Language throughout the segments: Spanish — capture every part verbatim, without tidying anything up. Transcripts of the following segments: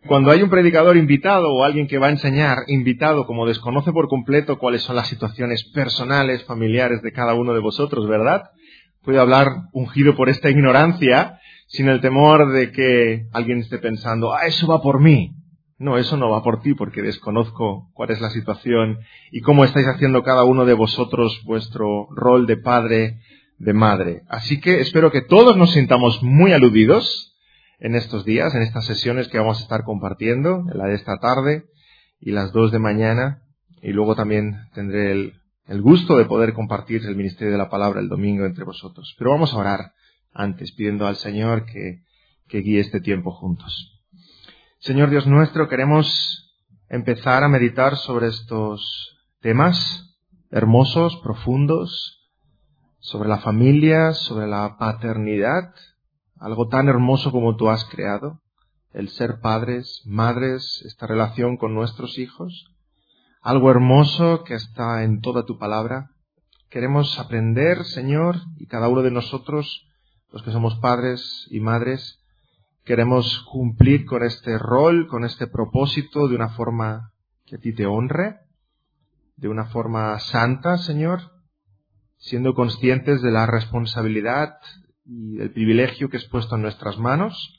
Cuando hay un predicador invitado o alguien que va a enseñar invitado, como desconoce por completo cuáles son las situaciones personales, familiares de cada uno de vosotros, ¿verdad? Puede hablar ungido por esta ignorancia sin el temor de que alguien esté pensando, ah, eso va por mí. No, eso no va por ti porque desconozco cuál es la situación y cómo estáis haciendo cada uno de vosotros vuestro rol de padre, de madre. Así que espero que todos nos sintamos muy aludidos en estos días, en estas sesiones que vamos a estar compartiendo, la de esta tarde y las dos de mañana, y luego también tendré el, el gusto de poder compartir el ministerio de la palabra el domingo entre vosotros. Pero vamos a orar antes, pidiendo al Señor que, que guíe este tiempo juntos. Señor Dios nuestro, queremos empezar a meditar sobre estos temas hermosos, profundos, sobre la familia, sobre la paternidad, algo tan hermoso como tú has creado, el ser padres, madres, esta relación con nuestros hijos, algo hermoso que está en toda tu palabra. Queremos aprender, Señor, y cada uno de nosotros, los que somos padres y madres, queremos cumplir con este rol, con este propósito de una forma que a ti te honre, de una forma santa, Señor, siendo conscientes de la responsabilidad y el privilegio que es puesto en nuestras manos,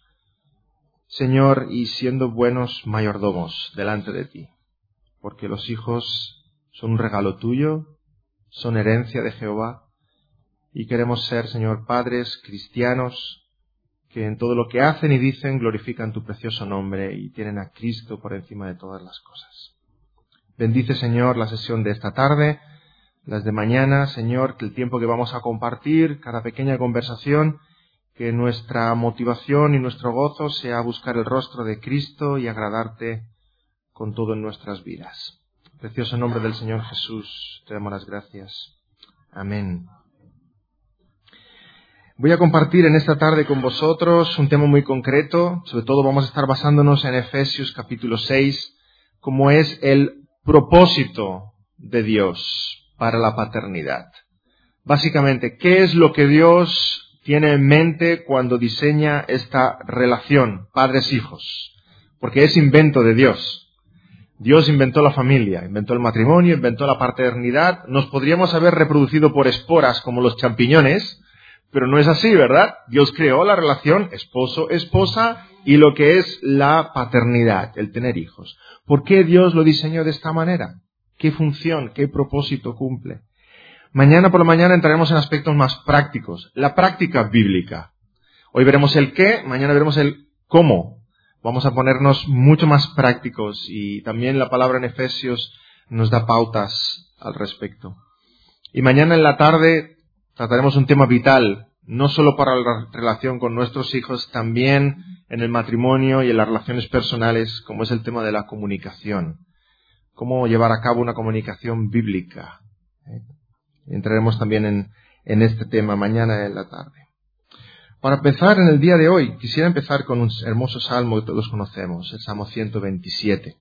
Señor, y siendo buenos mayordomos delante de ti, porque los hijos son un regalo tuyo, son herencia de Jehová, y queremos ser, Señor, padres cristianos que en todo lo que hacen y dicen glorifican tu precioso nombre y tienen a Cristo por encima de todas las cosas. Bendice, Señor, la sesión de esta tarde, las de mañana, Señor, que el tiempo que vamos a compartir, cada pequeña conversación, que nuestra motivación y nuestro gozo sea buscar el rostro de Cristo y agradarte con todo en nuestras vidas. Precioso nombre del Señor Jesús, te damos las gracias. Amén. Voy a compartir en esta tarde con vosotros un tema muy concreto, sobre todo vamos a estar basándonos en Efesios capítulo seis, como es el propósito de Dios para la paternidad. Básicamente, ¿qué es lo que Dios tiene en mente cuando diseña esta relación padres-hijos? Porque es invento de Dios. Dios inventó la familia, inventó el matrimonio, inventó la paternidad. Nos podríamos haber reproducido por esporas como los champiñones, pero no es así, ¿verdad? Dios creó la relación esposo-esposa y lo que es la paternidad, el tener hijos. ¿Por qué Dios lo diseñó de esta manera? ¿Qué función, qué propósito cumple? Mañana por la mañana entraremos en aspectos más prácticos. La práctica bíblica. Hoy veremos el qué, mañana veremos el cómo. Vamos a ponernos mucho más prácticos y también la palabra en Efesios nos da pautas al respecto. Y mañana en la tarde trataremos un tema vital, no solo para la relación con nuestros hijos, también en el matrimonio y en las relaciones personales, como es el tema de la comunicación. Cómo llevar a cabo una comunicación bíblica. Entraremos también en, en este tema mañana en la tarde. Para empezar en el día de hoy, quisiera empezar con un hermoso salmo que todos conocemos, el Salmo ciento veintisiete.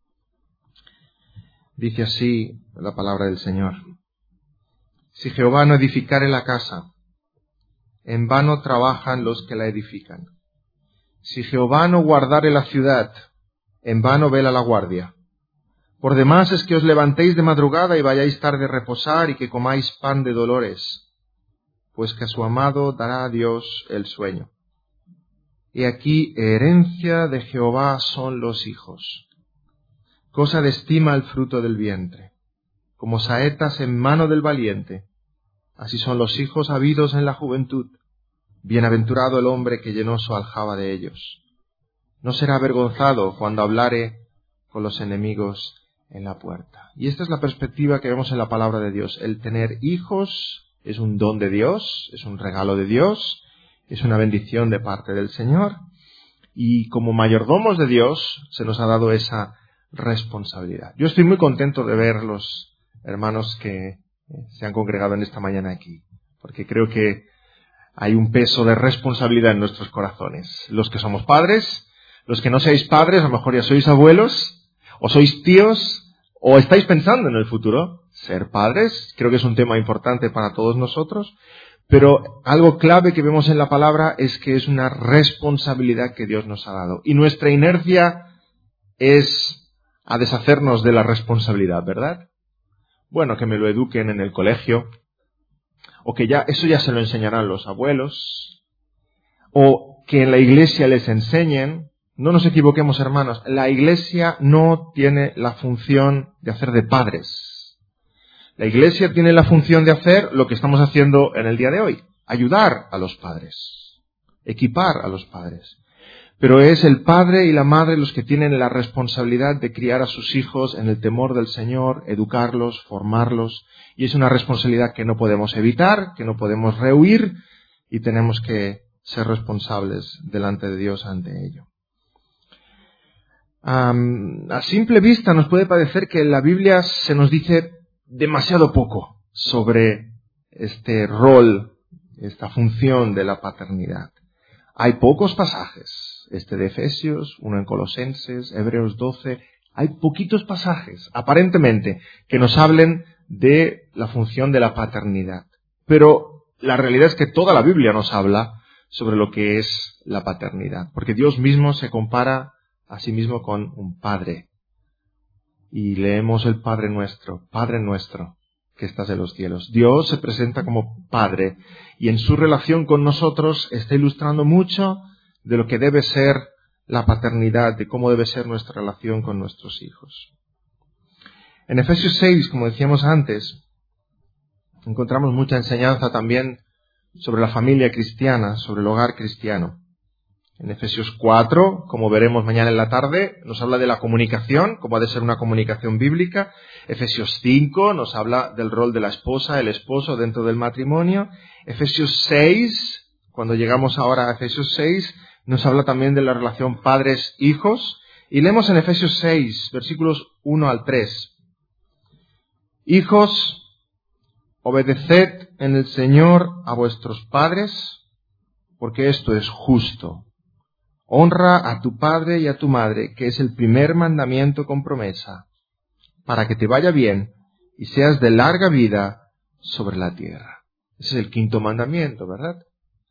Dice así la palabra del Señor. Si Jehová no edificare la casa, en vano trabajan los que la edifican. Si Jehová no guardare la ciudad, en vano vela la guardia. Por demás es que os levantéis de madrugada y vayáis tarde a reposar y que comáis pan de dolores, pues que a su amado dará a Dios el sueño. Y aquí herencia de Jehová son los hijos, cosa de estima el fruto del vientre, como saetas en mano del valiente, así son los hijos habidos en la juventud. Bienaventurado el hombre que llenó su aljaba de ellos. No será avergonzado cuando hablare con los enemigos en la puerta. Y esta es la perspectiva que vemos en la palabra de Dios. El tener hijos es un don de Dios, es un regalo de Dios, es una bendición de parte del Señor. Y como mayordomos de Dios se nos ha dado esa responsabilidad. Yo estoy muy contento de ver los hermanos que se han congregado en esta mañana aquí, porque creo que hay un peso de responsabilidad en nuestros corazones. Los que somos padres, los que no seáis padres, a lo mejor ya sois abuelos, o sois tíos, o estáis pensando en el futuro, ser padres. Creo que es un tema importante para todos nosotros, pero algo clave que vemos en la palabra es que es una responsabilidad que Dios nos ha dado. Y nuestra inercia es a deshacernos de la responsabilidad, ¿verdad? Bueno, que me lo eduquen en el colegio, o que ya eso ya se lo enseñarán los abuelos, o que en la iglesia les enseñen. No nos equivoquemos, hermanos, la iglesia no tiene la función de hacer de padres. La iglesia tiene la función de hacer lo que estamos haciendo en el día de hoy, ayudar a los padres, equipar a los padres. Pero es el padre y la madre los que tienen la responsabilidad de criar a sus hijos en el temor del Señor, educarlos, formarlos, y es una responsabilidad que no podemos evitar, que no podemos rehuir, y tenemos que ser responsables delante de Dios ante ello. Um, a simple vista nos puede parecer que en la Biblia se nos dice demasiado poco sobre este rol, esta función de la paternidad. Hay pocos pasajes, este de Efesios, uno en Colosenses, Hebreos doce, hay poquitos pasajes, aparentemente, que nos hablen de la función de la paternidad. Pero la realidad es que toda la Biblia nos habla sobre lo que es la paternidad, porque Dios mismo se compara a sí mismo con un padre. Y leemos el Padre nuestro, Padre nuestro, que estás en los cielos. Dios se presenta como Padre y en su relación con nosotros está ilustrando mucho de lo que debe ser la paternidad, de cómo debe ser nuestra relación con nuestros hijos. En Efesios seis, como decíamos antes, encontramos mucha enseñanza también sobre la familia cristiana, sobre el hogar cristiano. En Efesios cuatro, como veremos mañana en la tarde, nos habla de la comunicación, cómo ha de ser una comunicación bíblica. Efesios cinco nos habla del rol de la esposa, el esposo dentro del matrimonio. Efesios seis, cuando llegamos ahora a Efesios seis, nos habla también de la relación padres-hijos. Y leemos en Efesios seis, versículos uno al tres. Hijos, obedeced en el Señor a vuestros padres, porque esto es justo. Honra a tu padre y a tu madre, que es el primer mandamiento con promesa, para que te vaya bien y seas de larga vida sobre la tierra. Ese es el quinto mandamiento, ¿verdad?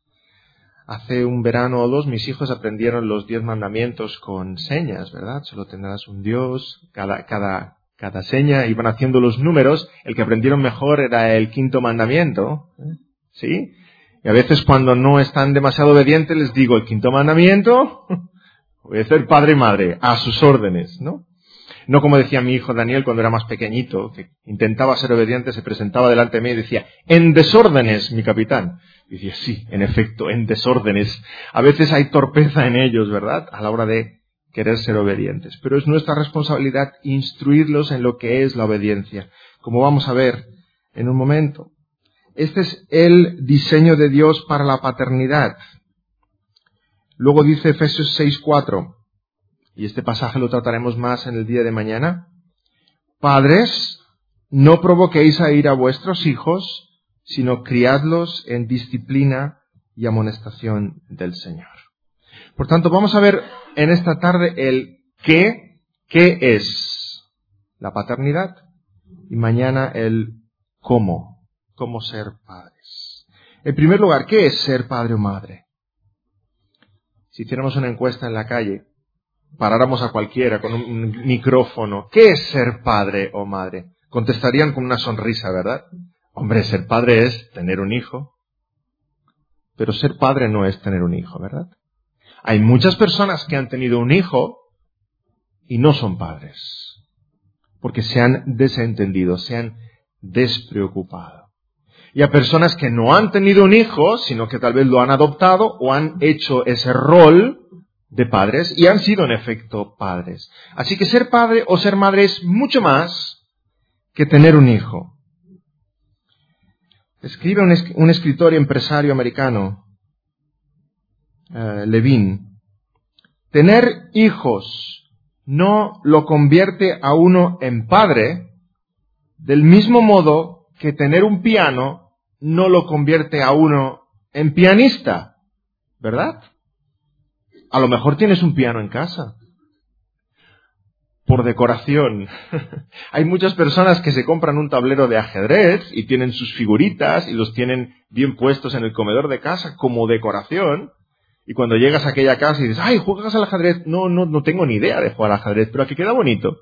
Hace un verano o dos mis hijos aprendieron los diez mandamientos con señas, ¿verdad? Solo tendrás un Dios, cada, cada, cada seña iban haciendo los números. El que aprendieron mejor era el quinto mandamiento, ¿sí? Y a veces cuando no están demasiado obedientes les digo el quinto mandamiento, obedecer padre y madre, a sus órdenes, ¿no? No como decía mi hijo Daniel cuando era más pequeñito, que intentaba ser obediente, se presentaba delante de mí y decía, en desórdenes, mi capitán. Y decía, sí, en efecto, en desórdenes. A veces hay torpeza en ellos, ¿verdad? A la hora de querer ser obedientes. Pero es nuestra responsabilidad instruirlos en lo que es la obediencia, como vamos a ver en un momento. Este es el diseño de Dios para la paternidad. Luego dice Efesios seis cuatro, y este pasaje lo trataremos más en el día de mañana. Padres, no provoquéis a ira a vuestros hijos, sino criadlos en disciplina y amonestación del Señor. Por tanto, vamos a ver en esta tarde el qué, qué es la paternidad, y mañana el cómo. Cómo ser padres. En primer lugar, ¿qué es ser padre o madre? Si hiciéramos una encuesta en la calle, paráramos a cualquiera con un micrófono, ¿qué es ser padre o madre? Contestarían con una sonrisa, ¿verdad? Hombre, ser padre es tener un hijo. Pero ser padre no es tener un hijo, ¿verdad? Hay muchas personas que han tenido un hijo y no son padres, porque se han desentendido, se han despreocupado. Y a personas que no han tenido un hijo, sino que tal vez lo han adoptado o han hecho ese rol de padres y han sido en efecto padres. Así que ser padre o ser madre es mucho más que tener un hijo. Escribe un, es- un escritor y empresario americano, uh, Levin, tener hijos no lo convierte a uno en padre, del mismo modo que tener un piano no lo convierte a uno en pianista, ¿verdad? A lo mejor tienes un piano en casa, por decoración. Hay muchas personas que se compran un tablero de ajedrez y tienen sus figuritas y los tienen bien puestos en el comedor de casa como decoración. Y cuando llegas a aquella casa y dices, ¡ay, juegas al ajedrez! No, no, no tengo ni idea de jugar al ajedrez, pero a que queda bonito.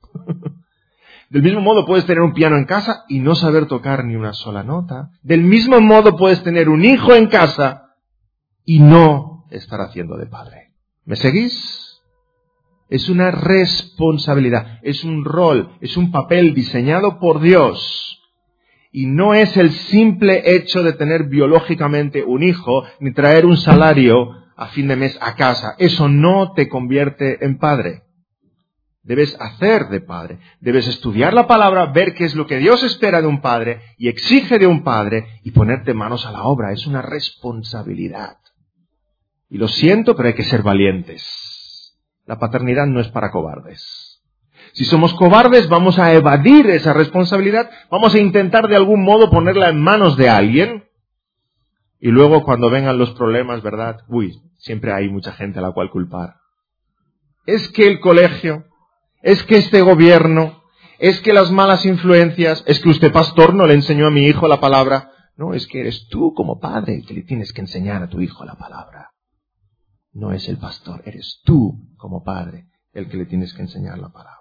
Del mismo modo puedes tener un piano en casa y no saber tocar ni una sola nota. Del mismo modo puedes tener un hijo en casa y no estar haciendo de padre. ¿Me seguís? Es una responsabilidad, es un rol, es un papel diseñado por Dios. Y no es el simple hecho de tener biológicamente un hijo, ni traer un salario a fin de mes a casa. Eso no te convierte en padre. Debes hacer de padre. Debes estudiar la palabra, ver qué es lo que Dios espera de un padre y exige de un padre y ponerte manos a la obra. Es una responsabilidad. Y lo siento, pero hay que ser valientes. La paternidad no es para cobardes. Si somos cobardes, vamos a evadir esa responsabilidad, vamos a intentar de algún modo ponerla en manos de alguien, y luego cuando vengan los problemas, ¿verdad? Uy, siempre hay mucha gente a la cual culpar. Es que el colegio, es que este gobierno, es que las malas influencias, es que usted, pastor, no le enseñó a mi hijo la palabra. No, es que eres tú como padre el que le tienes que enseñar a tu hijo la palabra. No es el pastor, eres tú como padre el que le tienes que enseñar la palabra.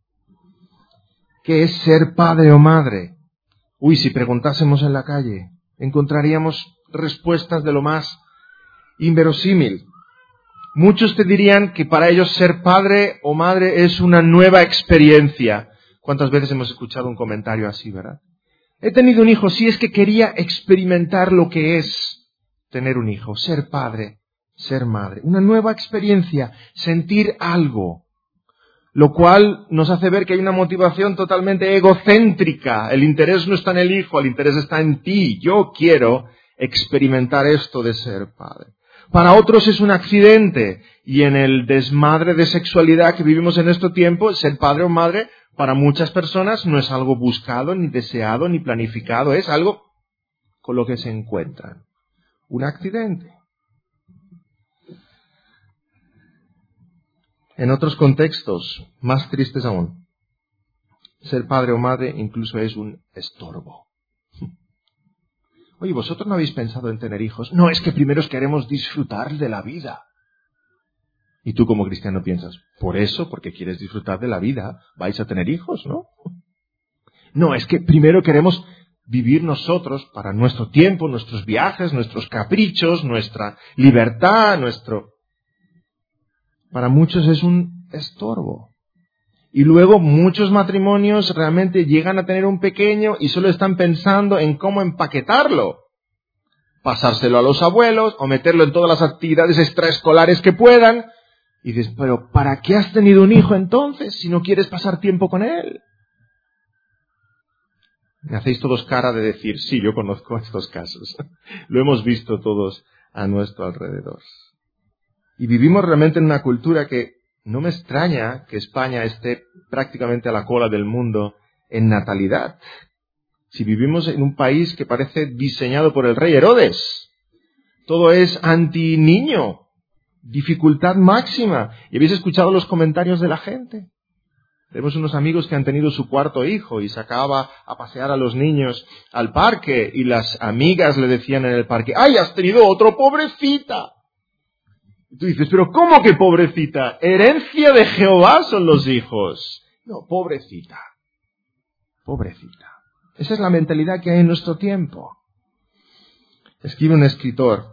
¿Qué es ser padre o madre? Uy, si preguntásemos en la calle, encontraríamos respuestas de lo más inverosímil. Muchos te dirían que para ellos ser padre o madre es una nueva experiencia. ¿Cuántas veces hemos escuchado un comentario así, verdad? He tenido un hijo, sí, es que quería experimentar lo que es tener un hijo, ser padre, ser madre. Una nueva experiencia, sentir algo. Lo cual nos hace ver que hay una motivación totalmente egocéntrica. El interés no está en el hijo, el interés está en ti. Yo quiero experimentar esto de ser padre. Para otros es un accidente. Y en el desmadre de sexualidad que vivimos en este tiempo, ser padre o madre, para muchas personas no es algo buscado, ni deseado, ni planificado. Es algo con lo que se encuentran. Un accidente. En otros contextos, más tristes aún, ser padre o madre incluso es un estorbo. Oye, ¿vosotros no habéis pensado en tener hijos? No, es que primero queremos disfrutar de la vida. Y tú como cristiano piensas, por eso, porque quieres disfrutar de la vida, vais a tener hijos, ¿no? No, es que primero queremos vivir nosotros para nuestro tiempo, nuestros viajes, nuestros caprichos, nuestra libertad, nuestro... Para muchos es un estorbo. Y luego muchos matrimonios realmente llegan a tener un pequeño y solo están pensando en cómo empaquetarlo. Pasárselo a los abuelos o meterlo en todas las actividades extraescolares que puedan. Y dices, pero ¿para qué has tenido un hijo entonces si no quieres pasar tiempo con él? Me hacéis todos cara de decir, sí, yo conozco estos casos. Lo hemos visto todos a nuestro alrededor. Y vivimos realmente en una cultura que no me extraña que España esté prácticamente a la cola del mundo en natalidad. Si vivimos en un país que parece diseñado por el rey Herodes, todo es anti-niño, dificultad máxima. ¿Y habéis escuchado los comentarios de la gente? Tenemos unos amigos que han tenido su cuarto hijo y sacaba a pasear a los niños al parque y las amigas le decían en el parque, ¡ay, has tenido otro, pobrecita! Y tú dices, pero ¿cómo que pobrecita? Herencia de Jehová son los hijos. No, pobrecita. Pobrecita. Esa es la mentalidad que hay en nuestro tiempo. Escribe un escritor,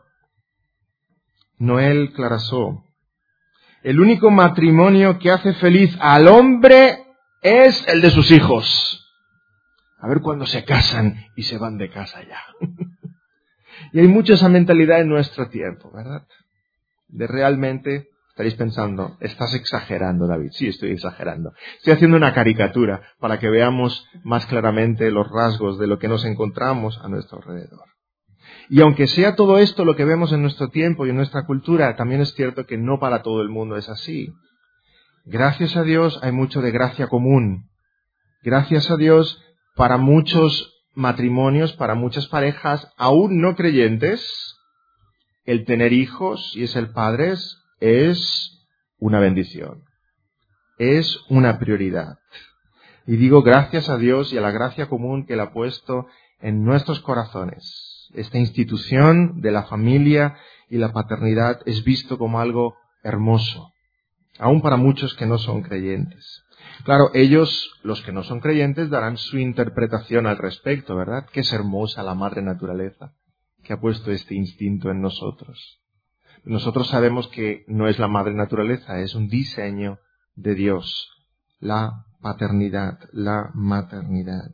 Noel Clarasó. El único matrimonio que hace feliz al hombre es el de sus hijos. A ver cuándo se casan y se van de casa ya. Y hay mucha esa mentalidad en nuestro tiempo, ¿verdad? De realmente, estaréis pensando, estás exagerando, David. Sí, estoy exagerando. Estoy haciendo una caricatura para que veamos más claramente los rasgos de lo que nos encontramos a nuestro alrededor. Y aunque sea todo esto lo que vemos en nuestro tiempo y en nuestra cultura, también es cierto que no para todo el mundo es así. Gracias a Dios hay mucho de gracia común. Gracias a Dios para muchos matrimonios, para muchas parejas aún no creyentes, el tener hijos y ser padres es una bendición. Es una prioridad. Y digo gracias a Dios y a la gracia común que Él ha puesto en nuestros corazones. Esta institución de la familia y la paternidad es visto como algo hermoso, aún para muchos que no son creyentes. Claro, ellos, los que no son creyentes, darán su interpretación al respecto, ¿verdad? Que es hermosa la madre naturaleza que ha puesto este instinto en nosotros. Nosotros sabemos que no es la madre naturaleza, es un diseño de Dios, la paternidad, la maternidad.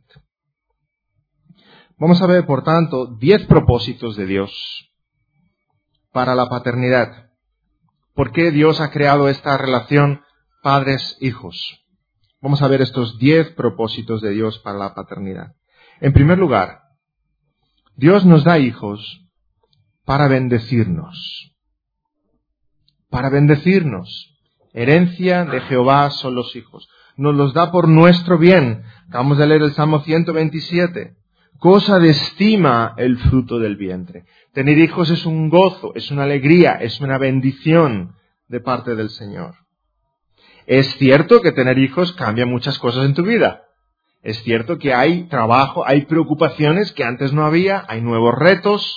Vamos a ver, por tanto, diez propósitos de Dios para la paternidad. ¿Por qué Dios ha creado esta relación padres-hijos? Vamos a ver estos diez propósitos de Dios para la paternidad. En primer lugar, Dios nos da hijos para bendecirnos. Para bendecirnos. Herencia de Jehová son los hijos. Nos los da por nuestro bien. Acabamos de leer el Salmo ciento veintisiete. Cosa de estima el fruto del vientre. Tener hijos es un gozo, es una alegría, es una bendición de parte del Señor. Es cierto que tener hijos cambia muchas cosas en tu vida. Es cierto que hay trabajo, hay preocupaciones que antes no había, hay nuevos retos,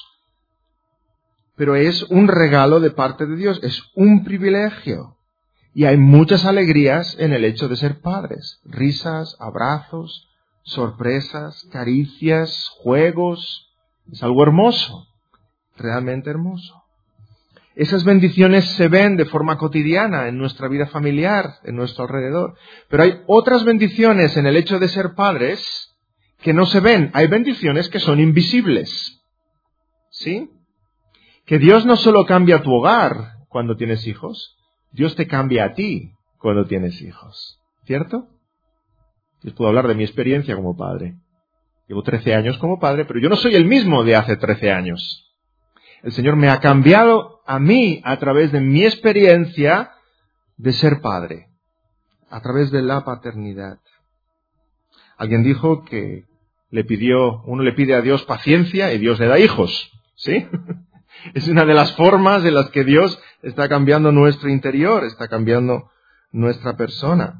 pero es un regalo de parte de Dios, es un privilegio. Y hay muchas alegrías en el hecho de ser padres. Risas, abrazos, sorpresas, caricias, juegos. Es algo hermoso, realmente hermoso. Esas bendiciones se ven de forma cotidiana en nuestra vida familiar, en nuestro alrededor. Pero hay otras bendiciones en el hecho de ser padres que no se ven. Hay bendiciones que son invisibles. ¿Sí? Que Dios no solo cambia tu hogar cuando tienes hijos, Dios te cambia a ti cuando tienes hijos. ¿Cierto? Les puedo hablar de mi experiencia como padre. Llevo trece años como padre, pero yo no soy el mismo de hace trece años. El Señor me ha cambiado a mí a través de mi experiencia de ser padre, a través de la paternidad. Alguien dijo que le pidió, uno le pide a Dios paciencia y Dios le da hijos, ¿sí? Es una de las formas en las que Dios está cambiando nuestro interior, está cambiando nuestra persona.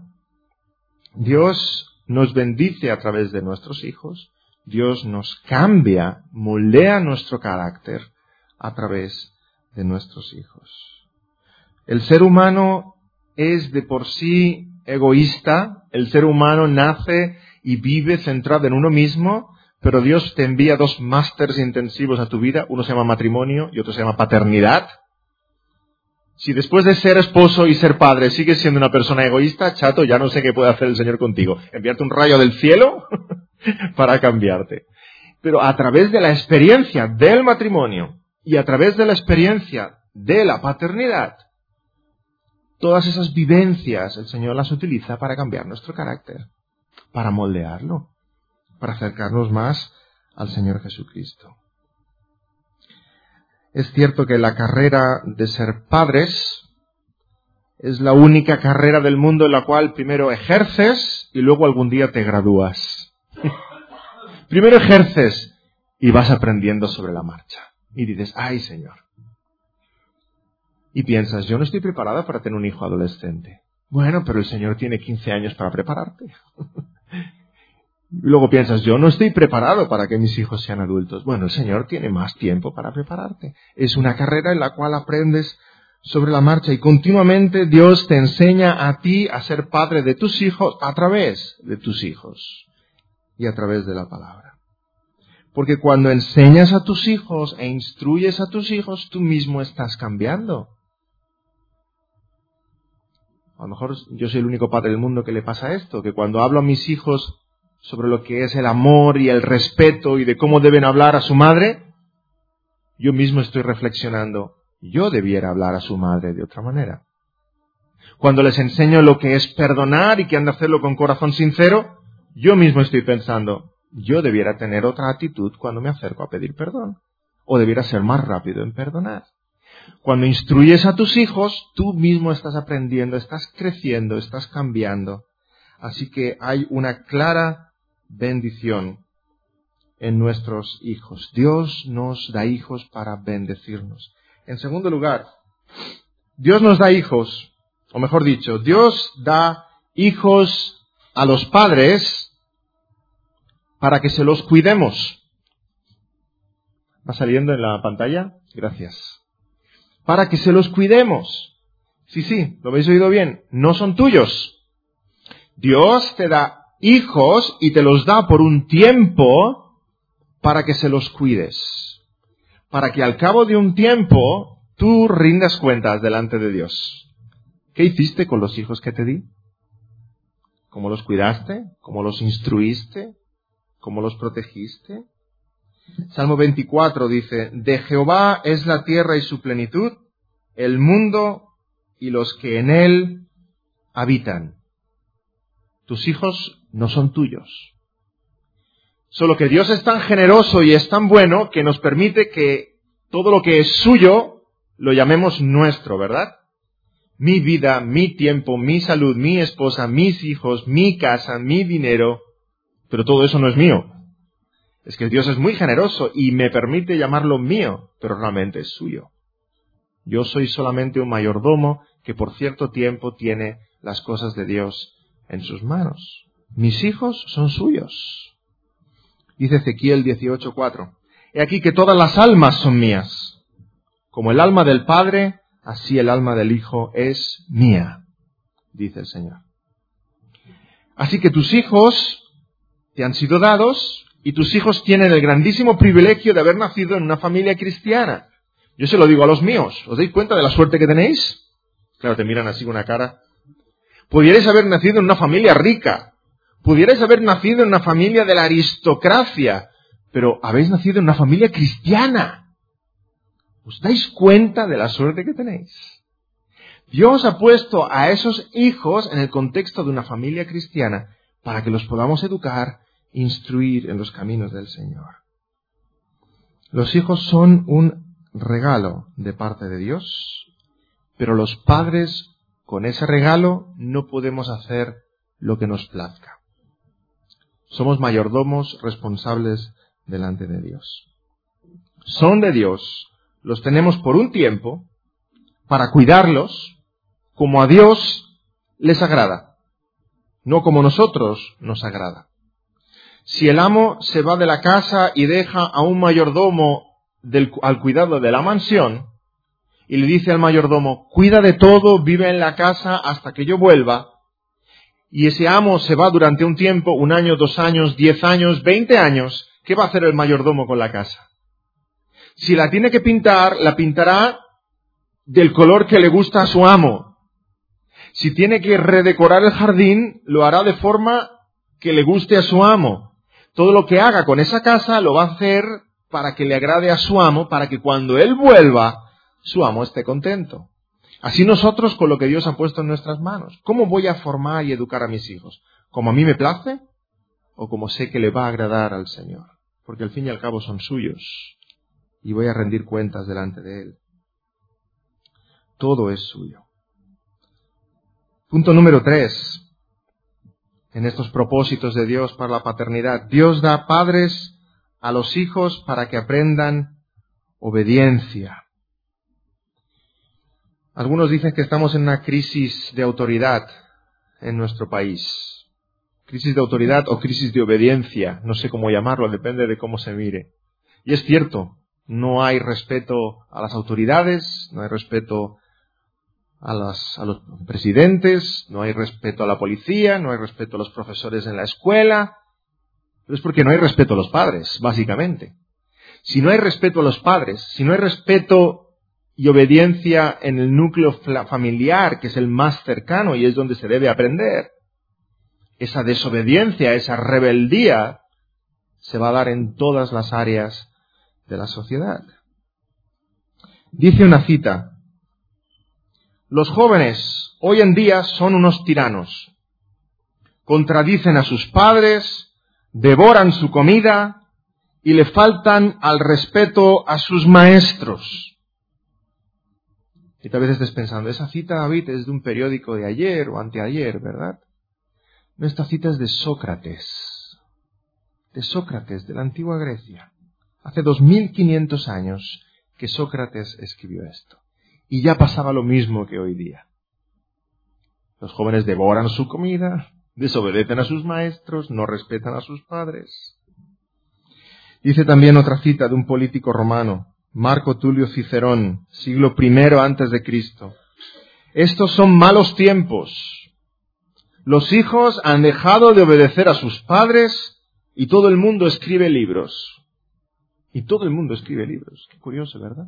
Dios nos bendice a través de nuestros hijos, Dios nos cambia, moldea nuestro carácter a través de nuestros hijos. El ser humano es de por sí egoísta, el ser humano nace y vive centrado en uno mismo, pero Dios te envía dos másters intensivos a tu vida, uno se llama matrimonio y otro se llama paternidad. Si después de ser esposo y ser padre sigues siendo una persona egoísta, chato, ya no sé qué puede hacer el Señor contigo. Enviarte un rayo del cielo para cambiarte. Pero a través de la experiencia del matrimonio y a través de la experiencia de la paternidad, todas esas vivencias el Señor las utiliza para cambiar nuestro carácter, para moldearlo, para acercarnos más al Señor Jesucristo. Es cierto que la carrera de ser padres es la única carrera del mundo en la cual primero ejerces y luego algún día te gradúas. Primero ejerces y vas aprendiendo sobre la marcha. Y dices, ¡ay, Señor! Y piensas, yo no estoy preparada para tener un hijo adolescente. Bueno, pero el Señor tiene quince años para prepararte. Y luego piensas, yo no estoy preparado para que mis hijos sean adultos. Bueno, el Señor tiene más tiempo para prepararte. Es una carrera en la cual aprendes sobre la marcha y continuamente Dios te enseña a ti a ser padre de tus hijos a través de tus hijos y a través de la palabra. Porque cuando enseñas a tus hijos e instruyes a tus hijos, tú mismo estás cambiando. A lo mejor yo soy el único padre del mundo que le pasa esto, que cuando hablo a mis hijos sobre lo que es el amor y el respeto y de cómo deben hablar a su madre, yo mismo estoy reflexionando, yo debiera hablar a su madre de otra manera. Cuando les enseño lo que es perdonar y que han de hacerlo con corazón sincero, yo mismo estoy pensando, yo debiera tener otra actitud cuando me acerco a pedir perdón, o debiera ser más rápido en perdonar. Cuando instruyes a tus hijos, tú mismo estás aprendiendo, estás creciendo, estás cambiando. Así que hay una clara bendición en nuestros hijos. Dios nos da hijos para bendecirnos. En segundo lugar, Dios nos da hijos, o mejor dicho, Dios da hijos a los padres para que se los cuidemos. ¿Va saliendo en la pantalla? Gracias. Para que se los cuidemos. Sí, sí, lo habéis oído bien. No son tuyos. Dios te da hijos y te los da por un tiempo para que se los cuides. Para que al cabo de un tiempo tú rindas cuentas delante de Dios. ¿Qué hiciste con los hijos que te di? ¿Cómo los cuidaste? ¿Cómo los instruiste? ¿Cómo los protegiste? Salmo veinticuatro dice, de Jehová es la tierra y su plenitud, el mundo y los que en él habitan. Tus hijos no son tuyos. Solo que Dios es tan generoso y es tan bueno que nos permite que todo lo que es suyo lo llamemos nuestro, ¿verdad? Mi vida, mi tiempo, mi salud, mi esposa, mis hijos, mi casa, mi dinero, pero todo eso no es mío. Es que Dios es muy generoso y me permite llamarlo mío, pero realmente es suyo. Yo soy solamente un mayordomo que por cierto tiempo tiene las cosas de Dios en sus manos. Mis hijos son suyos. Dice Ezequiel dieciocho cuatro. He aquí que todas las almas son mías. Como el alma del Padre, así el alma del Hijo es mía, dice el Señor. Así que tus hijos te han sido dados y tus hijos tienen el grandísimo privilegio de haber nacido en una familia cristiana. Yo se lo digo a los míos. ¿Os dais cuenta de la suerte que tenéis? Claro, te miran así con una cara. Pudierais haber nacido en una familia rica. Pudierais haber nacido en una familia de la aristocracia. Pero habéis nacido en una familia cristiana. ¿Os dais cuenta de la suerte que tenéis? Dios ha puesto a esos hijos en el contexto de una familia cristiana para que los podamos educar, instruir en los caminos del Señor. Los hijos son un regalo de parte de Dios, pero los padres con ese regalo no podemos hacer lo que nos plazca. Somos mayordomos responsables delante de Dios. Son de Dios, los tenemos por un tiempo para cuidarlos como a Dios les agrada, no como nosotros nos agrada. Si el amo se va de la casa y deja a un mayordomo del, al cuidado de la mansión y le dice al mayordomo, cuida de todo, vive en la casa hasta que yo vuelva, y ese amo se va durante un tiempo, un año, dos años, diez años, veinte años, ¿qué va a hacer el mayordomo con la casa? Si la tiene que pintar, la pintará del color que le gusta a su amo. Si tiene que redecorar el jardín, lo hará de forma que le guste a su amo. Todo lo que haga con esa casa lo va a hacer para que le agrade a su amo, para que cuando él vuelva, su amo esté contento. Así nosotros con lo que Dios ha puesto en nuestras manos. ¿Cómo voy a formar y educar a mis hijos? ¿Como a mí me place? ¿O como sé que le va a agradar al Señor? Porque al fin y al cabo son suyos. Y voy a rendir cuentas delante de Él. Todo es suyo. Punto número tres. En estos propósitos de Dios para la paternidad. Dios da padres a los hijos para que aprendan obediencia. Algunos dicen que estamos en una crisis de autoridad en nuestro país. Crisis de autoridad o crisis de obediencia. No sé cómo llamarlo, depende de cómo se mire. Y es cierto, no hay respeto a las autoridades, no hay respeto A, las, a los presidentes, no hay respeto a la policía, no hay respeto a los profesores en la escuela, pero es porque no hay respeto a los padres, básicamente. Si no hay respeto a los padres, si no hay respeto y obediencia en el núcleo familiar, que es el más cercano y es donde se debe aprender, esa desobediencia, esa rebeldía, se va a dar en todas las áreas de la sociedad. Dice una cita, los jóvenes hoy en día son unos tiranos. Contradicen a sus padres, devoran su comida y le faltan al respeto a sus maestros. Y tal vez estés pensando, esa cita, David, es de un periódico de ayer o anteayer, ¿verdad? No, esta cita es de Sócrates. De Sócrates, de la antigua Grecia. Hace dos mil quinientos años que Sócrates escribió esto. Y ya pasaba lo mismo que hoy día. Los jóvenes devoran su comida, desobedecen a sus maestros, no respetan a sus padres. Dice también otra cita de un político romano, Marco Tulio Cicerón, siglo primero antes de Cristo. Estos son malos tiempos. Los hijos han dejado de obedecer a sus padres y todo el mundo escribe libros. Y todo el mundo escribe libros. Qué curioso, ¿verdad?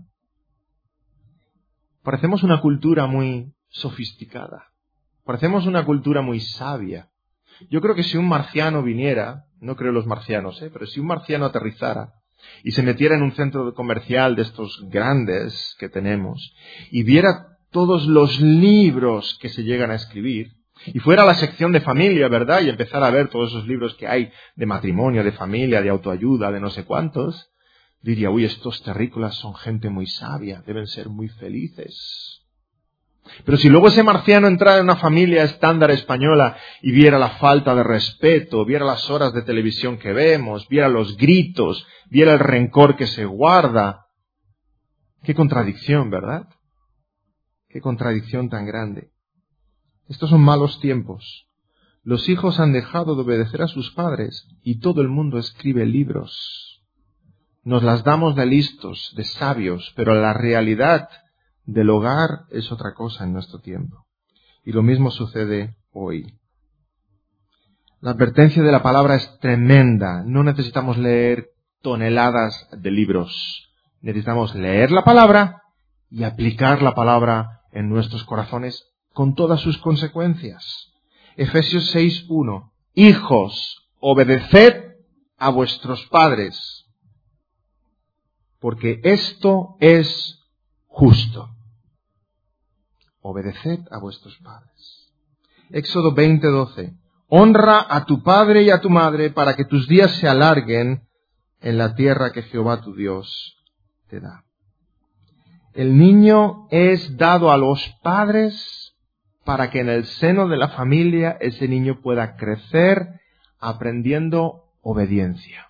Parecemos una cultura muy sofisticada. Parecemos una cultura muy sabia. Yo creo que si un marciano viniera, no creo los marcianos, ¿eh? pero si un marciano aterrizara y se metiera en un centro comercial de estos grandes que tenemos y viera todos los libros que se llegan a escribir, y fuera a la sección de familia, ¿verdad? Y empezara a ver todos esos libros que hay de matrimonio, de familia, de autoayuda, de no sé cuántos, diría, uy, estos terrícolas son gente muy sabia, deben ser muy felices. Pero si luego ese marciano entrara en una familia estándar española y viera la falta de respeto, viera las horas de televisión que vemos, viera los gritos, viera el rencor que se guarda, qué contradicción, ¿verdad? Qué contradicción tan grande. Estos son malos tiempos. Los hijos han dejado de obedecer a sus padres y todo el mundo escribe libros. Nos las damos de listos, de sabios, pero la realidad del hogar es otra cosa en nuestro tiempo. Y lo mismo sucede hoy. La advertencia de la palabra es tremenda. No necesitamos leer toneladas de libros. Necesitamos leer la palabra y aplicar la palabra en nuestros corazones con todas sus consecuencias. Efesios seis uno. Hijos, obedeced a vuestros padres, porque esto es justo. Obedeced a vuestros padres. Éxodo veinte doce. Honra a tu padre y a tu madre para que tus días se alarguen en la tierra que Jehová tu Dios te da. El niño es dado a los padres para que en el seno de la familia ese niño pueda crecer aprendiendo obediencia.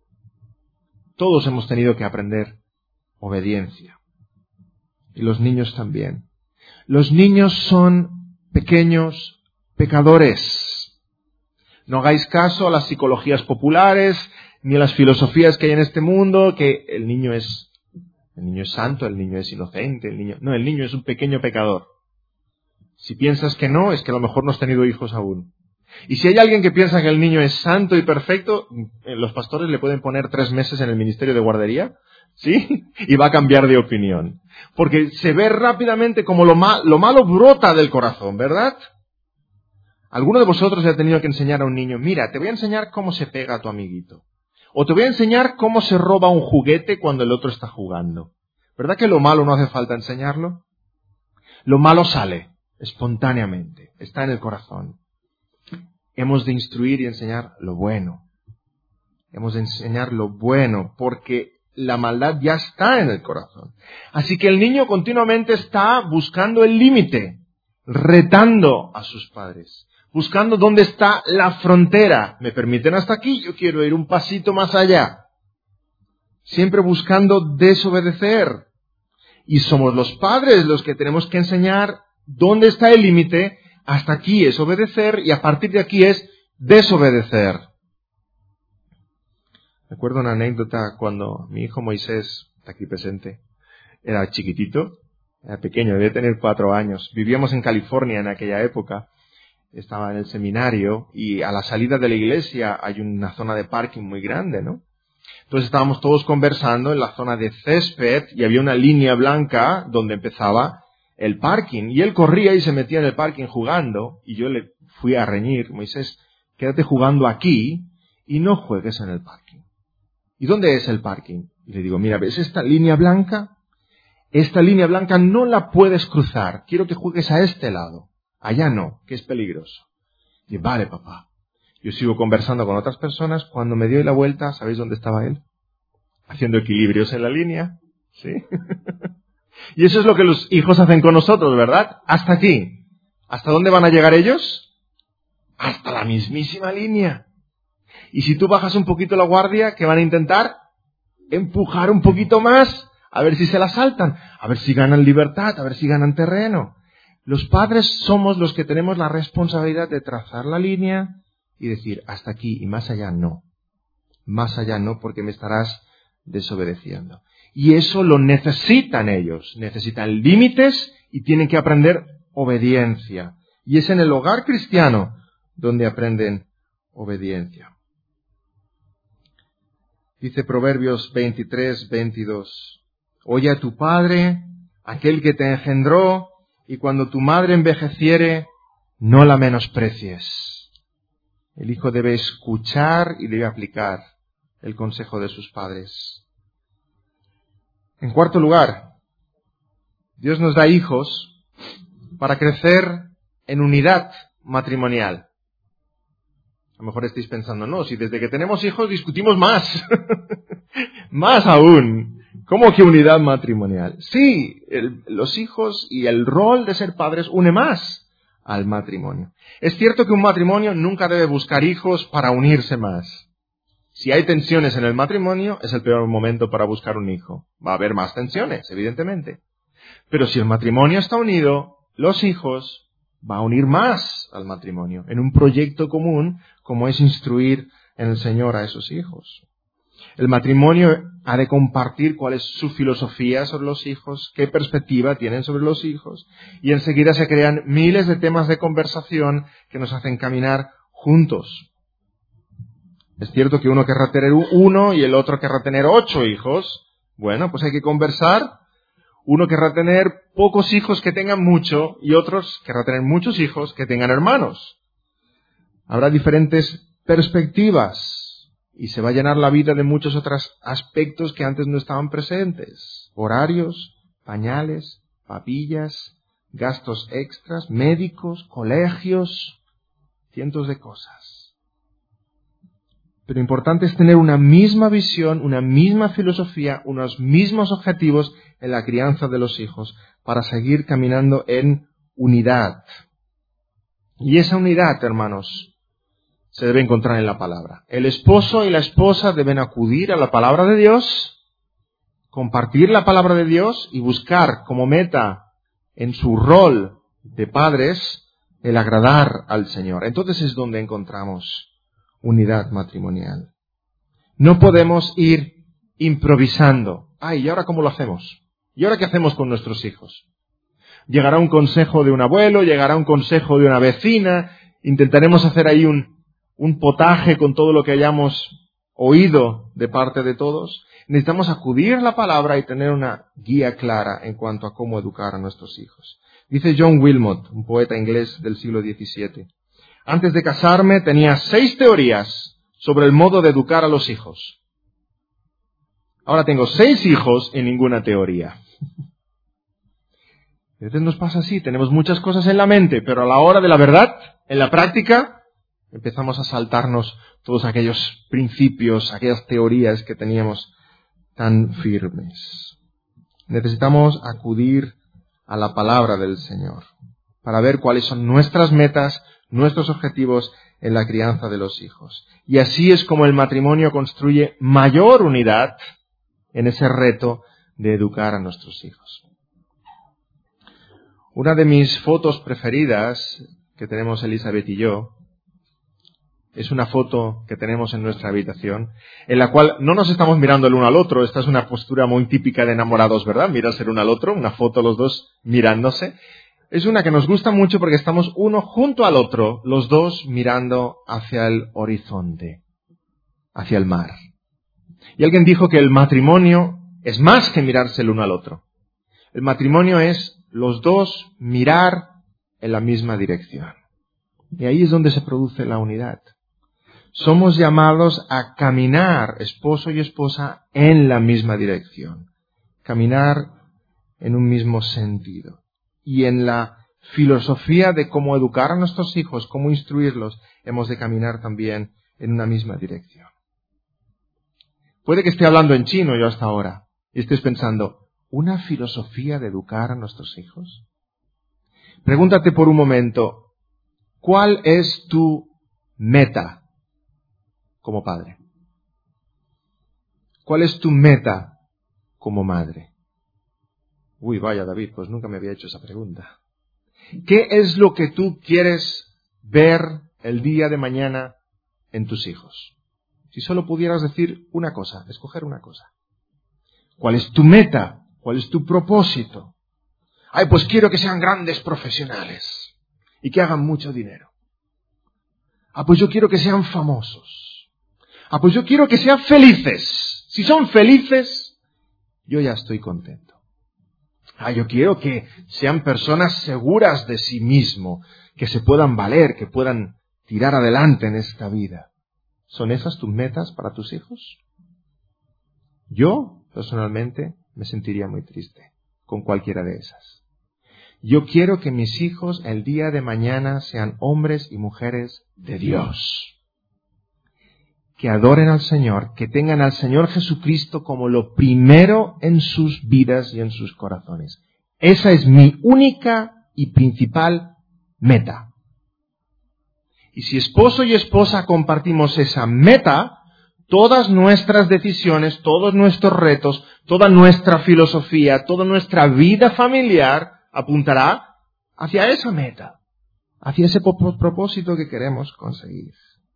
Todos hemos tenido que aprender obediencia. Y los niños también. Los niños son pequeños pecadores. No hagáis caso a las psicologías populares ni a las filosofías que hay en este mundo, que el niño es, el niño es santo, el niño es inocente, el niño, no, el niño es un pequeño pecador. Si piensas que no, es que a lo mejor no has tenido hijos aún. Y si hay alguien que piensa que el niño es santo y perfecto, los pastores le pueden poner tres meses en el ministerio de guardería, ¿sí? Y va a cambiar de opinión. Porque se ve rápidamente como lo, ma- lo malo brota del corazón, ¿verdad? Alguno de vosotros le ha tenido que enseñar a un niño, mira, te voy a enseñar cómo se pega a tu amiguito. O te voy a enseñar cómo se roba un juguete cuando el otro está jugando. ¿Verdad que lo malo no hace falta enseñarlo? Lo malo sale espontáneamente, está en el corazón. Hemos de instruir y enseñar lo bueno. Hemos de enseñar lo bueno porque la maldad ya está en el corazón. Así que el niño continuamente está buscando el límite, retando a sus padres, buscando dónde está la frontera. ¿Me permiten hasta aquí? Yo quiero ir un pasito más allá. Siempre buscando desobedecer. Y somos los padres los que tenemos que enseñar dónde está el límite. Hasta aquí es obedecer y a partir de aquí es desobedecer. Recuerdo una anécdota cuando mi hijo Moisés, está aquí presente, era chiquitito, era pequeño, debía tener cuatro años. Vivíamos en California en aquella época, estaba en el seminario y a la salida de la iglesia hay una zona de parking muy grande, ¿no? Entonces estábamos todos conversando en la zona de césped y había una línea blanca donde empezaba el parking. Y él corría y se metía en el parking jugando y yo le fui a reñir, Moisés, quédate jugando aquí y no juegues en el parking. ¿Y dónde es el parking? Y le digo, mira, ¿ves esta línea blanca? Esta línea blanca no la puedes cruzar. Quiero que juegues a este lado. Allá no, que es peligroso. Y vale, papá. Yo sigo conversando con otras personas. Cuando me dio la vuelta, ¿sabéis dónde estaba él? Haciendo equilibrios en la línea. ¿Sí? Y eso es lo que los hijos hacen con nosotros, ¿verdad? Hasta aquí. ¿Hasta dónde van a llegar ellos? Hasta la mismísima línea. Y si tú bajas un poquito la guardia, ¿qué van a intentar? Empujar un poquito más, a ver si se la saltan, a ver si ganan libertad, a ver si ganan terreno. Los padres somos los que tenemos la responsabilidad de trazar la línea y decir, hasta aquí y más allá no. Más allá no, porque me estarás desobedeciendo. Y eso lo necesitan ellos. Necesitan límites y tienen que aprender obediencia. Y es en el hogar cristiano donde aprenden obediencia. Dice Proverbios veintitrés, veintidós. Oye a tu padre, aquel que te engendró, y cuando tu madre envejeciere, no la menosprecies. El hijo debe escuchar y debe aplicar el consejo de sus padres. En cuarto lugar, Dios nos da hijos para crecer en unidad matrimonial. A lo mejor estáis pensando, no, si desde que tenemos hijos discutimos más. Más aún. ¿Cómo que unidad matrimonial? Sí, el, los hijos y el rol de ser padres une más al matrimonio. Es cierto que un matrimonio nunca debe buscar hijos para unirse más. Si hay tensiones en el matrimonio, es el peor momento para buscar un hijo. Va a haber más tensiones, evidentemente. Pero si el matrimonio está unido, los hijos va a unir más al matrimonio en un proyecto común como es instruir en el Señor a esos hijos. El matrimonio ha de compartir cuál es su filosofía sobre los hijos, qué perspectiva tienen sobre los hijos, y enseguida se crean miles de temas de conversación que nos hacen caminar juntos. Es cierto que uno querrá tener uno y el otro querrá tener ocho hijos. Bueno, pues hay que conversar. Uno querrá tener pocos hijos que tengan mucho y otros querrá tener muchos hijos que tengan hermanos. Habrá diferentes perspectivas y se va a llenar la vida de muchos otros aspectos que antes no estaban presentes. Horarios, pañales, papillas, gastos extras, médicos, colegios, cientos de cosas. Pero lo importante es tener una misma visión, una misma filosofía, unos mismos objetivos en la crianza de los hijos para seguir caminando en unidad. Y esa unidad, hermanos, se debe encontrar en la palabra. El esposo y la esposa deben acudir a la palabra de Dios, compartir la palabra de Dios y buscar como meta en su rol de padres el agradar al Señor. Entonces es donde encontramos unidad matrimonial. No podemos ir improvisando. Ay, ¿y ahora cómo lo hacemos? ¿Y ahora qué hacemos con nuestros hijos? Llegará un consejo de un abuelo, llegará un consejo de una vecina, intentaremos hacer ahí un, un potaje con todo lo que hayamos oído de parte de todos. Necesitamos acudir a la palabra y tener una guía clara en cuanto a cómo educar a nuestros hijos. Dice John Wilmot, un poeta inglés del siglo diecisiete. Antes de casarme tenía seis teorías sobre el modo de educar a los hijos. Ahora tengo seis hijos y ninguna teoría. A veces nos pasa así, tenemos muchas cosas en la mente, pero a la hora de la verdad, en la práctica, empezamos a saltarnos todos aquellos principios, aquellas teorías que teníamos tan firmes. Necesitamos acudir a la palabra del Señor para ver cuáles son nuestras metas, nuestros objetivos en la crianza de los hijos. Y así es como el matrimonio construye mayor unidad en ese reto de educar a nuestros hijos. Una de mis fotos preferidas que tenemos Elizabeth y yo es una foto que tenemos en nuestra habitación en la cual no nos estamos mirando el uno al otro. Esta es una postura muy típica de enamorados, ¿verdad? Mirarse el uno al otro, una foto los dos mirándose. Es una que nos gusta mucho porque estamos uno junto al otro, los dos mirando hacia el horizonte, hacia el mar. Y alguien dijo que el matrimonio es más que mirarse el uno al otro. El matrimonio es los dos mirar en la misma dirección. Y ahí es donde se produce la unidad. Somos llamados a caminar, esposo y esposa, en la misma dirección. Caminar en un mismo sentido. Y en la filosofía de cómo educar a nuestros hijos, cómo instruirlos, hemos de caminar también en una misma dirección. Puede que esté hablando en chino yo hasta ahora y estés pensando, ¿una filosofía de educar a nuestros hijos? Pregúntate por un momento, ¿cuál es tu meta como padre? ¿Cuál es tu meta como madre? Uy, vaya David, pues nunca me había hecho esa pregunta. ¿Qué es lo que tú quieres ver el día de mañana en tus hijos? Si solo pudieras decir una cosa, escoger una cosa. ¿Cuál es tu meta? ¿Cuál es tu propósito? Ay, pues quiero que sean grandes profesionales y que hagan mucho dinero. Ah, pues yo quiero que sean famosos. Ah, pues yo quiero que sean felices. Si son felices, yo ya estoy contento. Ah, yo quiero que sean personas seguras de sí mismo, que se puedan valer, que puedan tirar adelante en esta vida. ¿Son esas tus metas para tus hijos? Yo, personalmente, me sentiría muy triste con cualquiera de esas. Yo quiero que mis hijos el día de mañana sean hombres y mujeres de Dios. Que adoren al Señor, que tengan al Señor Jesucristo como lo primero en sus vidas y en sus corazones. Esa es mi única y principal meta. Y si esposo y esposa compartimos esa meta, todas nuestras decisiones, todos nuestros retos, toda nuestra filosofía, toda nuestra vida familiar apuntará hacia esa meta, hacia ese propósito que queremos conseguir.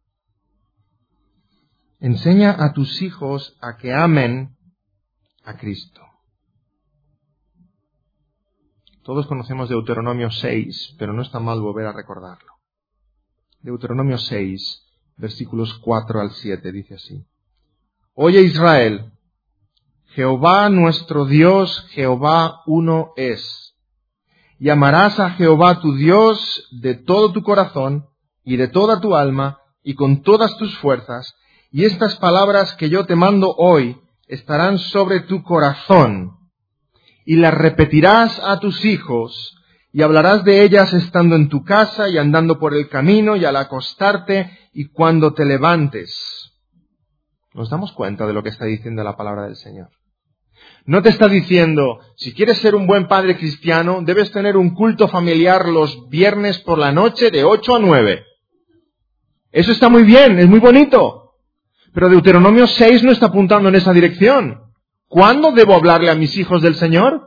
Enseña a tus hijos a que amen a Cristo. Todos conocemos Deuteronomio seis, pero no está mal volver a recordarlo. Deuteronomio seis, versículos cuatro al siete, dice así. Oye Israel, Jehová nuestro Dios, Jehová uno es. Y amarás a Jehová tu Dios de todo tu corazón y de toda tu alma y con todas tus fuerzas. Y estas palabras que yo te mando hoy estarán sobre tu corazón, y las repetirás a tus hijos, y hablarás de ellas estando en tu casa y andando por el camino y al acostarte y cuando te levantes. ¿Nos damos cuenta de lo que está diciendo la palabra del Señor? No te está diciendo, si quieres ser un buen padre cristiano, debes tener un culto familiar los viernes por la noche de ocho a nueve. Eso está muy bien, es muy bonito. Pero Deuteronomio seis no está apuntando en esa dirección. ¿Cuándo debo hablarle a mis hijos del Señor?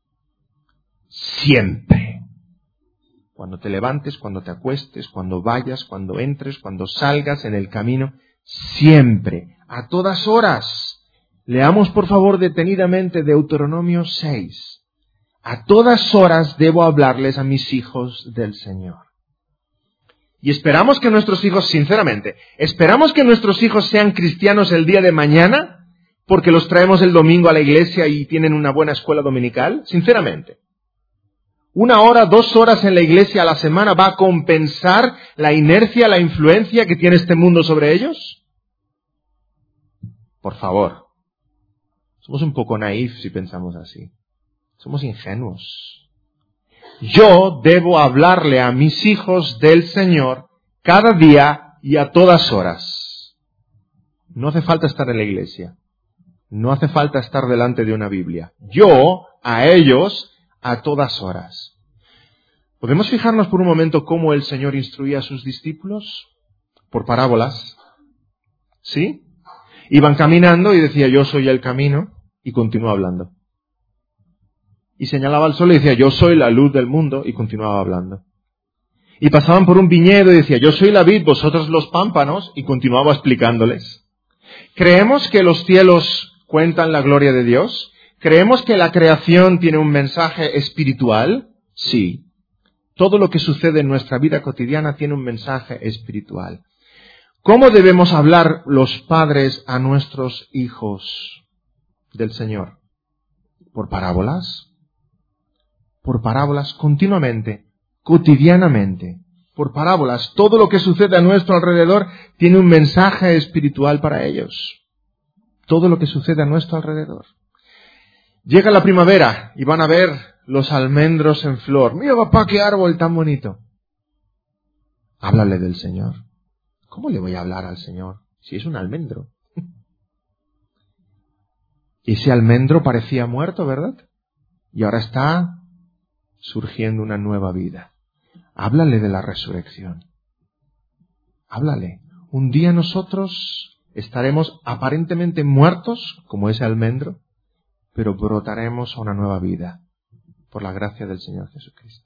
Siempre. Cuando te levantes, cuando te acuestes, cuando vayas, cuando entres, cuando salgas en el camino. Siempre. A todas horas. Leamos por favor detenidamente Deuteronomio seis. A todas horas debo hablarles a mis hijos del Señor. Y esperamos que nuestros hijos, sinceramente, esperamos que nuestros hijos sean cristianos el día de mañana porque los traemos el domingo a la iglesia y tienen una buena escuela dominical. Sinceramente. Una hora, dos horas en la iglesia a la semana va a compensar la inercia, la influencia que tiene este mundo sobre ellos. Por favor. Somos un poco naif si pensamos así. Somos ingenuos. Yo debo hablarle a mis hijos del Señor cada día y a todas horas. No hace falta estar en la iglesia. No hace falta estar delante de una Biblia. Yo, a ellos, a todas horas. ¿Podemos fijarnos por un momento cómo el Señor instruía a sus discípulos? Por parábolas. ¿Sí? Iban caminando y decía, yo soy el camino, y continúa hablando. Y señalaba al sol y decía, yo soy la luz del mundo, y continuaba hablando. Y pasaban por un viñedo y decía, yo soy la vid, vosotros los pámpanos, y continuaba explicándoles. ¿Creemos que los cielos cuentan la gloria de Dios? ¿Creemos que la creación tiene un mensaje espiritual? Sí. Todo lo que sucede en nuestra vida cotidiana tiene un mensaje espiritual. ¿Cómo debemos hablar los padres a nuestros hijos del Señor? ¿Por parábolas? Por parábolas continuamente, cotidianamente, por parábolas. Todo lo que sucede a nuestro alrededor tiene un mensaje espiritual para ellos. Todo lo que sucede a nuestro alrededor. Llega la primavera y van a ver los almendros en flor. Mira, papá, qué árbol tan bonito. Háblale del Señor. ¿Cómo le voy a hablar al Señor si es un almendro? Ese almendro parecía muerto, ¿verdad? Y ahora está surgiendo una nueva vida. Háblale de la resurrección. Háblale. Un día nosotros estaremos aparentemente muertos, como ese almendro, pero brotaremos a una nueva vida, por la gracia del Señor Jesucristo.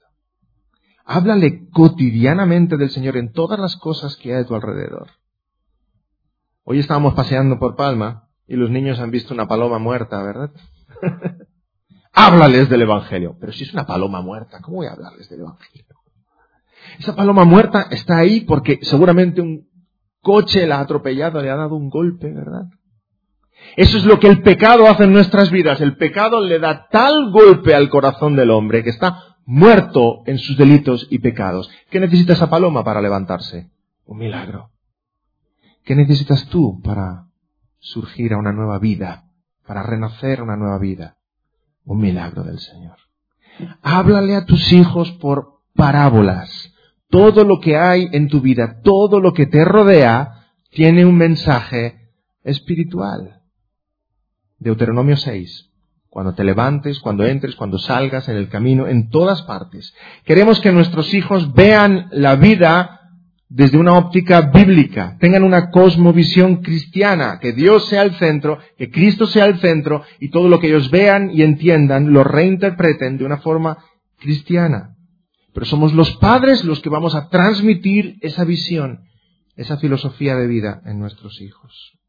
Háblale cotidianamente del Señor en todas las cosas que hay a tu alrededor. Hoy estábamos paseando por Palma y los niños han visto una paloma muerta, ¿verdad? Háblales del Evangelio. Pero si es una paloma muerta, ¿cómo voy a hablarles del Evangelio? Esa paloma muerta está ahí porque seguramente un coche la ha atropellado, le ha dado un golpe, ¿verdad? Eso es lo que el pecado hace en nuestras vidas. El pecado le da tal golpe al corazón del hombre que está muerto en sus delitos y pecados. ¿Qué necesita esa paloma para levantarse? Un milagro. ¿Qué necesitas tú para surgir a una nueva vida, para renacer a una nueva vida? Un milagro del Señor. Háblale a tus hijos por parábolas. Todo lo que hay en tu vida, todo lo que te rodea, tiene un mensaje espiritual. Deuteronomio seis. Cuando te levantes, cuando entres, cuando salgas en el camino, en todas partes. Queremos que nuestros hijos vean la vida desde una óptica bíblica, tengan una cosmovisión cristiana, que Dios sea el centro, que Cristo sea el centro, y todo lo que ellos vean y entiendan lo reinterpreten de una forma cristiana. Pero somos los padres los que vamos a transmitir esa visión, esa filosofía de vida en nuestros hijos.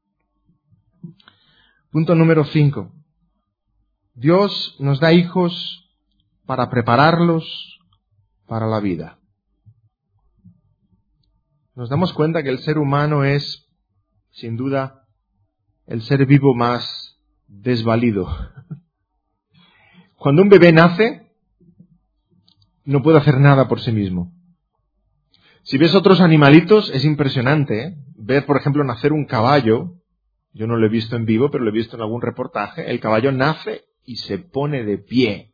Punto número cinco. Dios nos da hijos para prepararlos para la vida. Nos damos cuenta que el ser humano es, sin duda, el ser vivo más desvalido. Cuando un bebé nace, no puede hacer nada por sí mismo. Si ves otros animalitos, es impresionante, ¿eh? Ver, por ejemplo, nacer un caballo. Yo no lo he visto en vivo, pero lo he visto en algún reportaje. El caballo nace y se pone de pie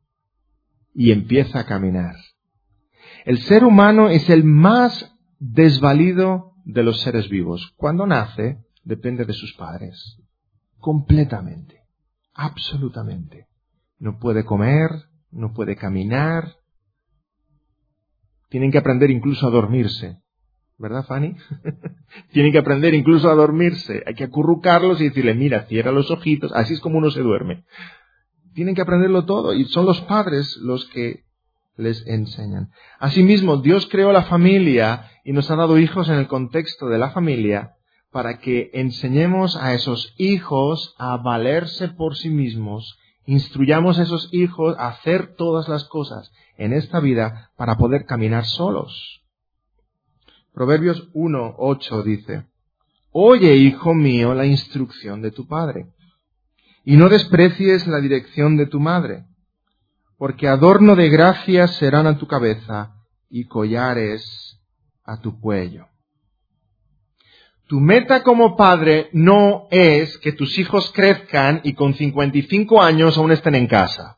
y empieza a caminar. El ser humano es el más desvalido de los seres vivos. Cuando nace, depende de sus padres. Completamente. Absolutamente. No puede comer, no puede caminar. Tienen que aprender incluso a dormirse. ¿Verdad, Fanny? Tienen que aprender incluso a dormirse. Hay que acurrucarlos y decirle, mira, cierra los ojitos. Así es como uno se duerme. Tienen que aprenderlo todo. Y son los padres los que les enseñan. Asimismo, Dios creó la familia y nos ha dado hijos en el contexto de la familia para que enseñemos a esos hijos a valerse por sí mismos, instruyamos a esos hijos a hacer todas las cosas en esta vida para poder caminar solos. Proverbios uno, ocho dice, Oye, hijo mío, la instrucción de tu padre, y no desprecies la dirección de tu madre, porque adorno de gracias serán a tu cabeza y collares a tu cuello. Tu meta como padre no es que tus hijos crezcan y con cincuenta y cinco años aún estén en casa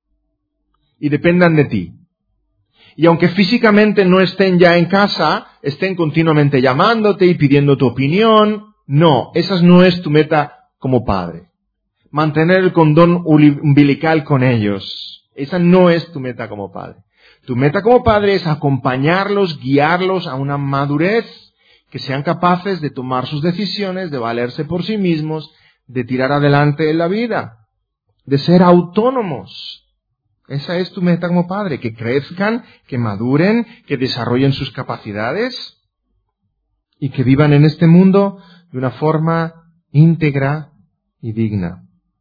y dependan de ti. Y aunque físicamente no estén ya en casa, estén continuamente llamándote y pidiendo tu opinión. No, esa no es tu meta como padre. Mantener el cordón umbilical con ellos. Esa no es tu meta como padre. Tu meta como padre es acompañarlos, guiarlos a una madurez, que sean capaces de tomar sus decisiones, de valerse por sí mismos, de tirar adelante en la vida, de ser autónomos. Esa es tu meta como padre, que crezcan, que maduren, que desarrollen sus capacidades y que vivan en este mundo de una forma íntegra y digna.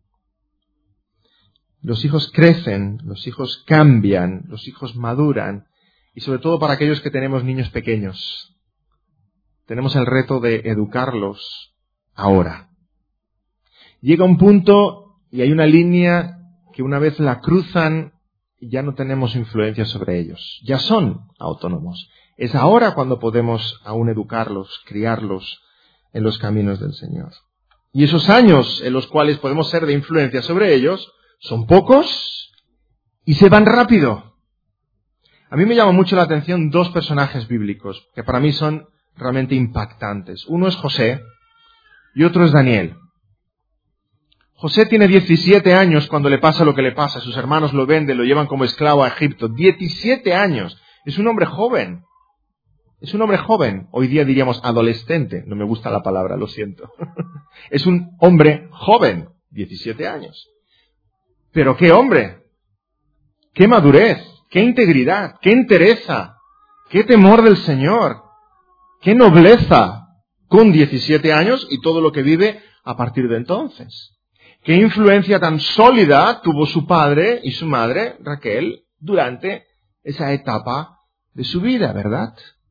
Los hijos crecen, los hijos cambian, los hijos maduran, y sobre todo para aquellos que tenemos niños pequeños, tenemos el reto de educarlos ahora. Llega un punto y hay una línea que una vez la cruzan ya no tenemos influencia sobre ellos. Ya son autónomos. Es ahora cuando podemos aún educarlos, criarlos en los caminos del Señor. Y esos años en los cuales podemos ser de influencia sobre ellos son pocos y se van rápido. A mí me llama mucho la atención dos personajes bíblicos que para mí son realmente impactantes. Uno es José y otro es Daniel. José tiene diecisiete años cuando le pasa lo que le pasa. Sus hermanos lo venden, lo llevan como esclavo a Egipto. diecisiete años. Es un hombre joven. Es un hombre joven. Hoy día diríamos adolescente. No me gusta la palabra, lo siento. Es un hombre joven. diecisiete años. Pero qué hombre. Qué madurez. Qué integridad. Qué entereza. Qué temor del Señor. Qué nobleza. con diecisiete años y todo lo que vive a partir de entonces. ¿Qué influencia tan sólida tuvo su padre y su madre, Raquel, durante esa etapa de su vida, verdad?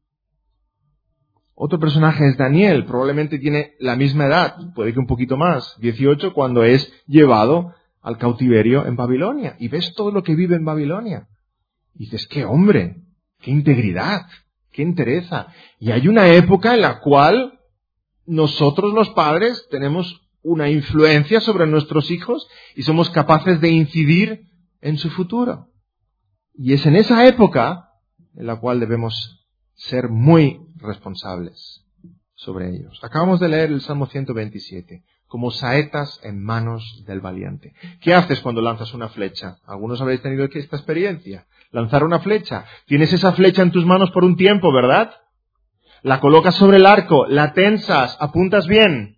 Otro personaje es Daniel, probablemente tiene la misma edad, puede que un poquito más, dieciocho, cuando es llevado al cautiverio en Babilonia. Y ves todo lo que vive en Babilonia. Y dices, qué hombre, qué integridad, qué entereza. Y hay una época en la cual nosotros los padres tenemos una influencia sobre nuestros hijos y somos capaces de incidir en su futuro. Y es en esa época en la cual debemos ser muy responsables sobre ellos. Acabamos de leer el Salmo ciento veintisiete. Como saetas en manos del valiente. ¿Qué haces cuando lanzas una flecha? Algunos habréis tenido esta experiencia. Lanzar una flecha. Tienes esa flecha en tus manos por un tiempo, ¿verdad? La colocas sobre el arco, la tensas, apuntas bien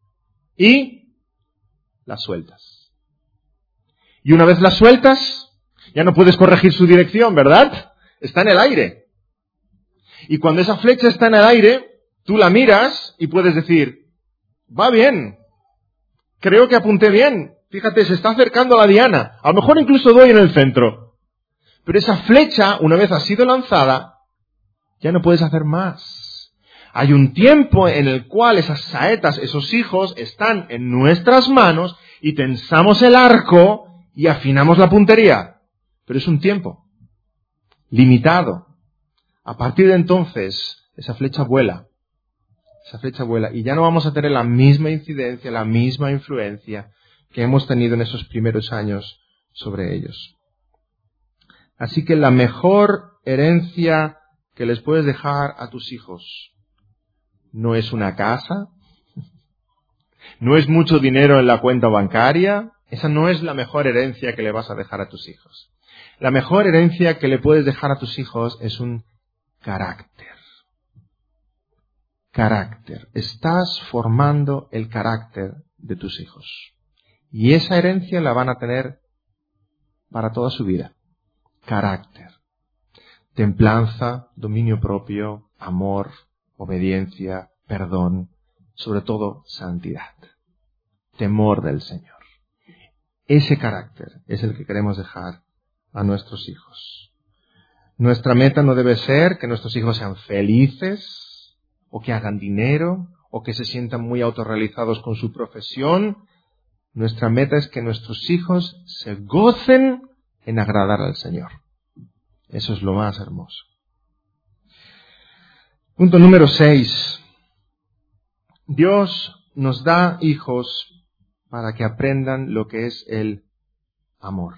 y la sueltas. Y una vez la sueltas, ya no puedes corregir su dirección, ¿verdad? Está en el aire. Y cuando esa flecha está en el aire, tú la miras y puedes decir, va bien. Creo que apunté bien. Fíjate, se está acercando a la diana. A lo mejor incluso doy en el centro. Pero esa flecha, una vez ha sido lanzada, ya no puedes hacer más. Hay un tiempo en el cual esas saetas, esos hijos, están en nuestras manos y tensamos el arco y afinamos la puntería. Pero es un tiempo limitado. A partir de entonces, esa flecha vuela. Esa flecha vuela y ya no vamos a tener la misma incidencia, la misma influencia que hemos tenido en esos primeros años sobre ellos. Así que la mejor herencia que les puedes dejar a tus hijos no es una casa, no es mucho dinero en la cuenta bancaria, esa no es la mejor herencia que le vas a dejar a tus hijos. La mejor herencia que le puedes dejar a tus hijos es un carácter. Carácter. Estás formando el carácter de tus hijos. Y esa herencia la van a tener para toda su vida. Carácter. Templanza, dominio propio, amor, obediencia, perdón, sobre todo santidad. Temor del Señor. Ese carácter es el que queremos dejar a nuestros hijos. Nuestra meta no debe ser que nuestros hijos sean felices, o que hagan dinero, o que se sientan muy autorrealizados con su profesión. Nuestra meta es que nuestros hijos se gocen en agradar al Señor. Eso es lo más hermoso. Punto número seis. Dios nos da hijos para que aprendan lo que es el amor.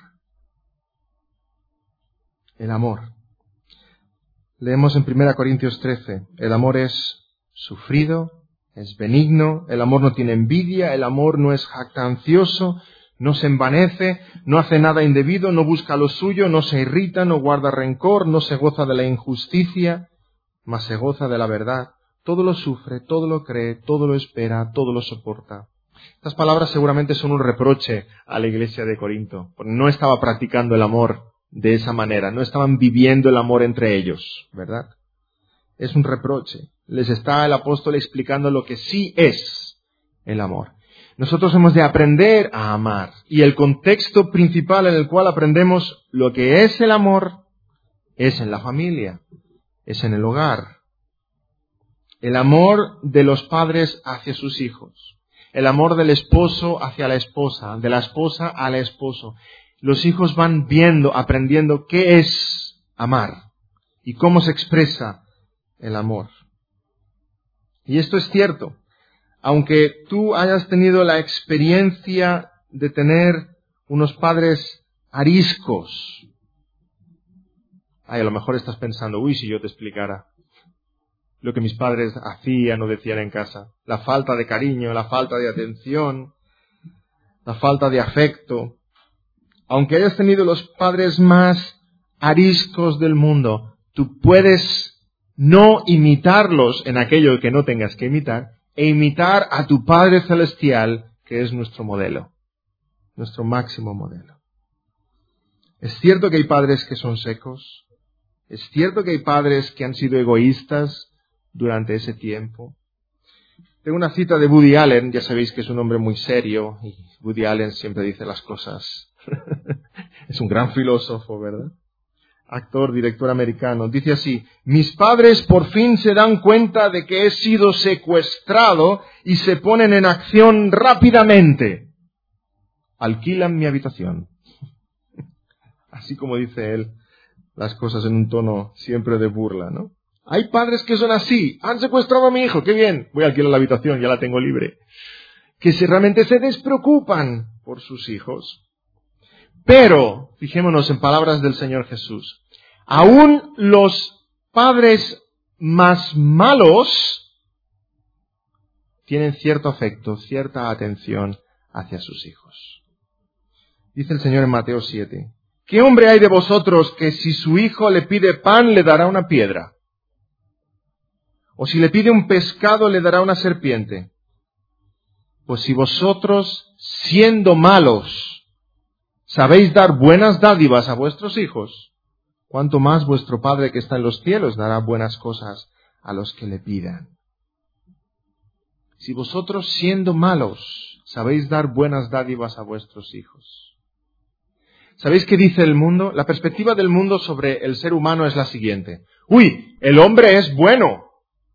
El amor. Leemos en primera Corintios trece. El amor es sufrido, es benigno, el amor no tiene envidia, el amor no es jactancioso, no se envanece, no hace nada indebido, no busca lo suyo, no se irrita, no guarda rencor, no se goza de la injusticia, mas se goza de la verdad. Todo lo sufre, todo lo cree, todo lo espera, todo lo soporta. Estas palabras seguramente son un reproche a la iglesia de Corinto, porque no estaba practicando el amor de esa manera, no estaban viviendo el amor entre ellos, ¿verdad? Es un reproche. Les está el apóstol explicando lo que sí es el amor. Nosotros hemos de aprender a amar. Y el contexto principal en el cual aprendemos lo que es el amor es en la familia, es en el hogar. El amor de los padres hacia sus hijos. El amor del esposo hacia la esposa, de la esposa al esposo. Los hijos van viendo, aprendiendo qué es amar y cómo se expresa el amor. Y esto es cierto. Aunque tú hayas tenido la experiencia de tener unos padres ariscos, ay, a lo mejor estás pensando, uy, si yo te explicara lo que mis padres hacían o decían en casa, la falta de cariño, la falta de atención, la falta de afecto. Aunque hayas tenido los padres más ariscos del mundo, tú puedes no imitarlos en aquello que no tengas que imitar, e imitar a tu Padre Celestial, que es nuestro modelo, nuestro máximo modelo. Es cierto que hay padres que son secos, es cierto que hay padres que han sido egoístas durante ese tiempo, Tengo una cita de Woody Allen, ya sabéis que es un hombre muy serio, y Woody Allen siempre dice las cosas. Es un gran filósofo, ¿verdad? Actor, director americano. Dice así: mis padres por fin se dan cuenta de que he sido secuestrado y se ponen en acción rápidamente. Alquilan mi habitación. Así como dice él las cosas en un tono siempre de burla, ¿no? Hay padres que son así. Han secuestrado a mi hijo. ¡Qué bien! Voy a alquilar la habitación, ya la tengo libre. Que si realmente se despreocupan por sus hijos. Pero, fijémonos en palabras del Señor Jesús, aún los padres más malos tienen cierto afecto, cierta atención hacia sus hijos. Dice el Señor en Mateo siete, ¿qué hombre hay de vosotros que si su hijo le pide pan le dará una piedra? ¿O si le pide un pescado le dará una serpiente? Pues si vosotros, siendo malos, sabéis dar buenas dádivas a vuestros hijos, cuánto más vuestro Padre que está en los cielos dará buenas cosas a los que le pidan. Si vosotros, siendo malos, sabéis dar buenas dádivas a vuestros hijos. ¿Sabéis qué dice el mundo? La perspectiva del mundo sobre el ser humano es la siguiente. ¡Uy! El hombre es bueno.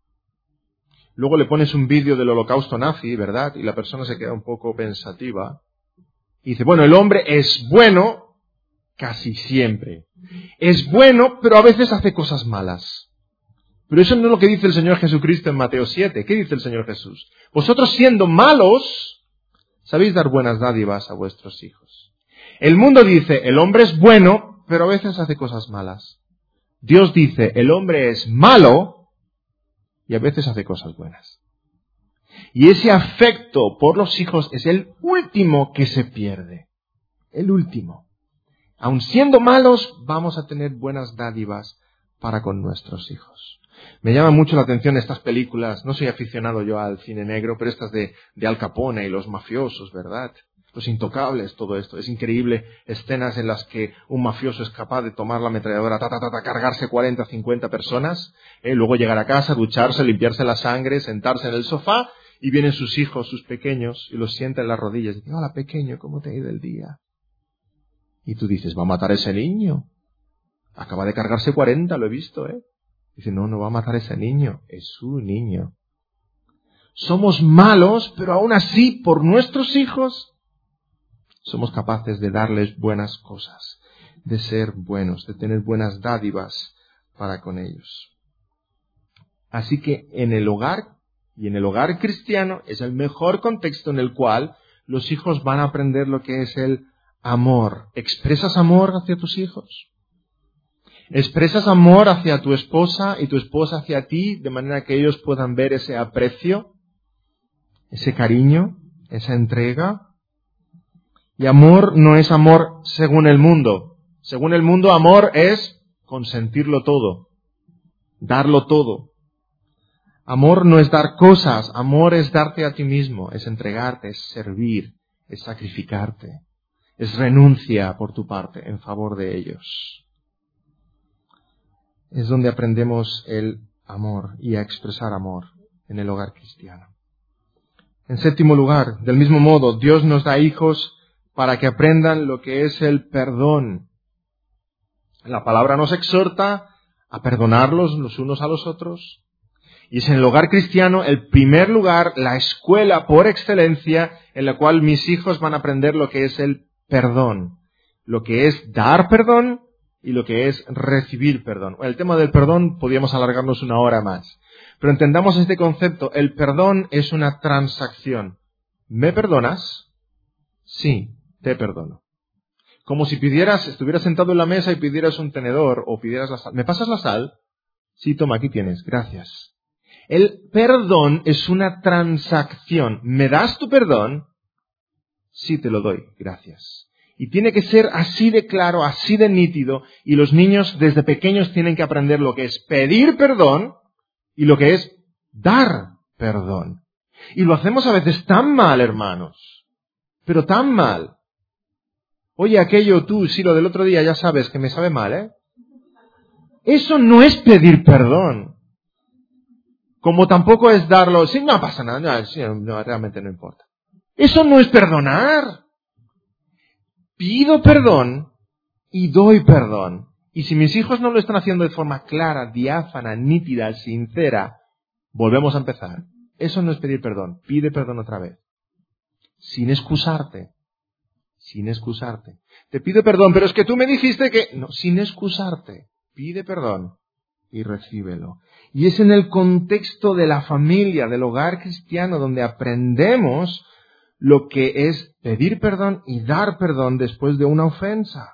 Luego le pones un vídeo del holocausto nazi, ¿verdad? Y la persona se queda un poco pensativa. Y dice, bueno, el hombre es bueno casi siempre. Es bueno, pero a veces hace cosas malas. Pero eso no es lo que dice el Señor Jesucristo en Mateo siete. ¿Qué dice el Señor Jesús? Vosotros siendo malos, sabéis dar buenas dádivas a vuestros hijos. El mundo dice, el hombre es bueno, pero a veces hace cosas malas. Dios dice, el hombre es malo y a veces hace cosas buenas. Y ese afecto por los hijos es el último que se pierde. El último. Aun siendo malos, vamos a tener buenas dádivas para con nuestros hijos. Me llama mucho la atención estas películas. No soy aficionado yo al cine negro, pero estas de, de Al Capone y los mafiosos, ¿verdad? Los Intocables, todo esto. Es increíble escenas en las que un mafioso es capaz de tomar la ametralladora, ta, ta, ta, ta, cargarse cuarenta, cincuenta personas, eh, luego llegar a casa, ducharse, limpiarse la sangre, sentarse en el sofá, y vienen sus hijos, sus pequeños, y los sienta en las rodillas. Y dicen, hola pequeño, ¿cómo te ha ido el día? Y tú dices, ¿va a matar a ese niño? Acaba de cargarse cuarenta, lo he visto, ¿eh? Dice, no, no va a matar a ese niño, es su niño. Somos malos, pero aún así, por nuestros hijos, somos capaces de darles buenas cosas, de ser buenos, de tener buenas dádivas para con ellos. Así que en el hogar, y en el hogar cristiano, es el mejor contexto en el cual los hijos van a aprender lo que es el amor. ¿Expresas amor hacia tus hijos? ¿Expresas amor hacia tu esposa y tu esposa hacia ti, de manera que ellos puedan ver ese aprecio, ese cariño, esa entrega? Y amor no es amor según el mundo. Según el mundo, amor es consentirlo todo, darlo todo. Amor no es dar cosas, amor es darte a ti mismo, es entregarte, es servir, es sacrificarte, es renuncia por tu parte en favor de ellos. Es donde aprendemos el amor y a expresar amor en el hogar cristiano. En séptimo lugar, del mismo modo, Dios nos da hijos para que aprendan lo que es el perdón. La palabra nos exhorta a perdonarlos los unos a los otros. Y es en el hogar cristiano el primer lugar, la escuela por excelencia, en la cual mis hijos van a aprender lo que es el perdón. Lo que es dar perdón y lo que es recibir perdón. El tema del perdón podríamos alargarnos una hora más. Pero entendamos este concepto. El perdón es una transacción. ¿Me perdonas? Sí. Te perdono. Como si pidieras, estuvieras sentado en la mesa y pidieras un tenedor o pidieras la sal. ¿Me pasas la sal? Sí, toma, aquí tienes. Gracias. El perdón es una transacción. ¿Me das tu perdón? Sí, te lo doy. Gracias. Y tiene que ser así de claro, así de nítido. Y los niños desde pequeños tienen que aprender lo que es pedir perdón y lo que es dar perdón. Y lo hacemos a veces tan mal, hermanos. Pero tan mal. Oye, aquello tú, sí, lo del otro día ya sabes que me sabe mal, ¿eh? Eso no es pedir perdón. Como tampoco es darlo, sí, no pasa nada, no, sí, no, realmente no importa. Eso no es perdonar. Pido perdón y doy perdón. Y si mis hijos no lo están haciendo de forma clara, diáfana, nítida, sincera, volvemos a empezar. Eso no es pedir perdón. Pide perdón otra vez. Sin excusarte. Sin excusarte. Te pido perdón, pero es que tú me dijiste que... No, sin excusarte. Pide perdón y recíbelo. Y es en el contexto de la familia, del hogar cristiano, donde aprendemos lo que es pedir perdón y dar perdón después de una ofensa.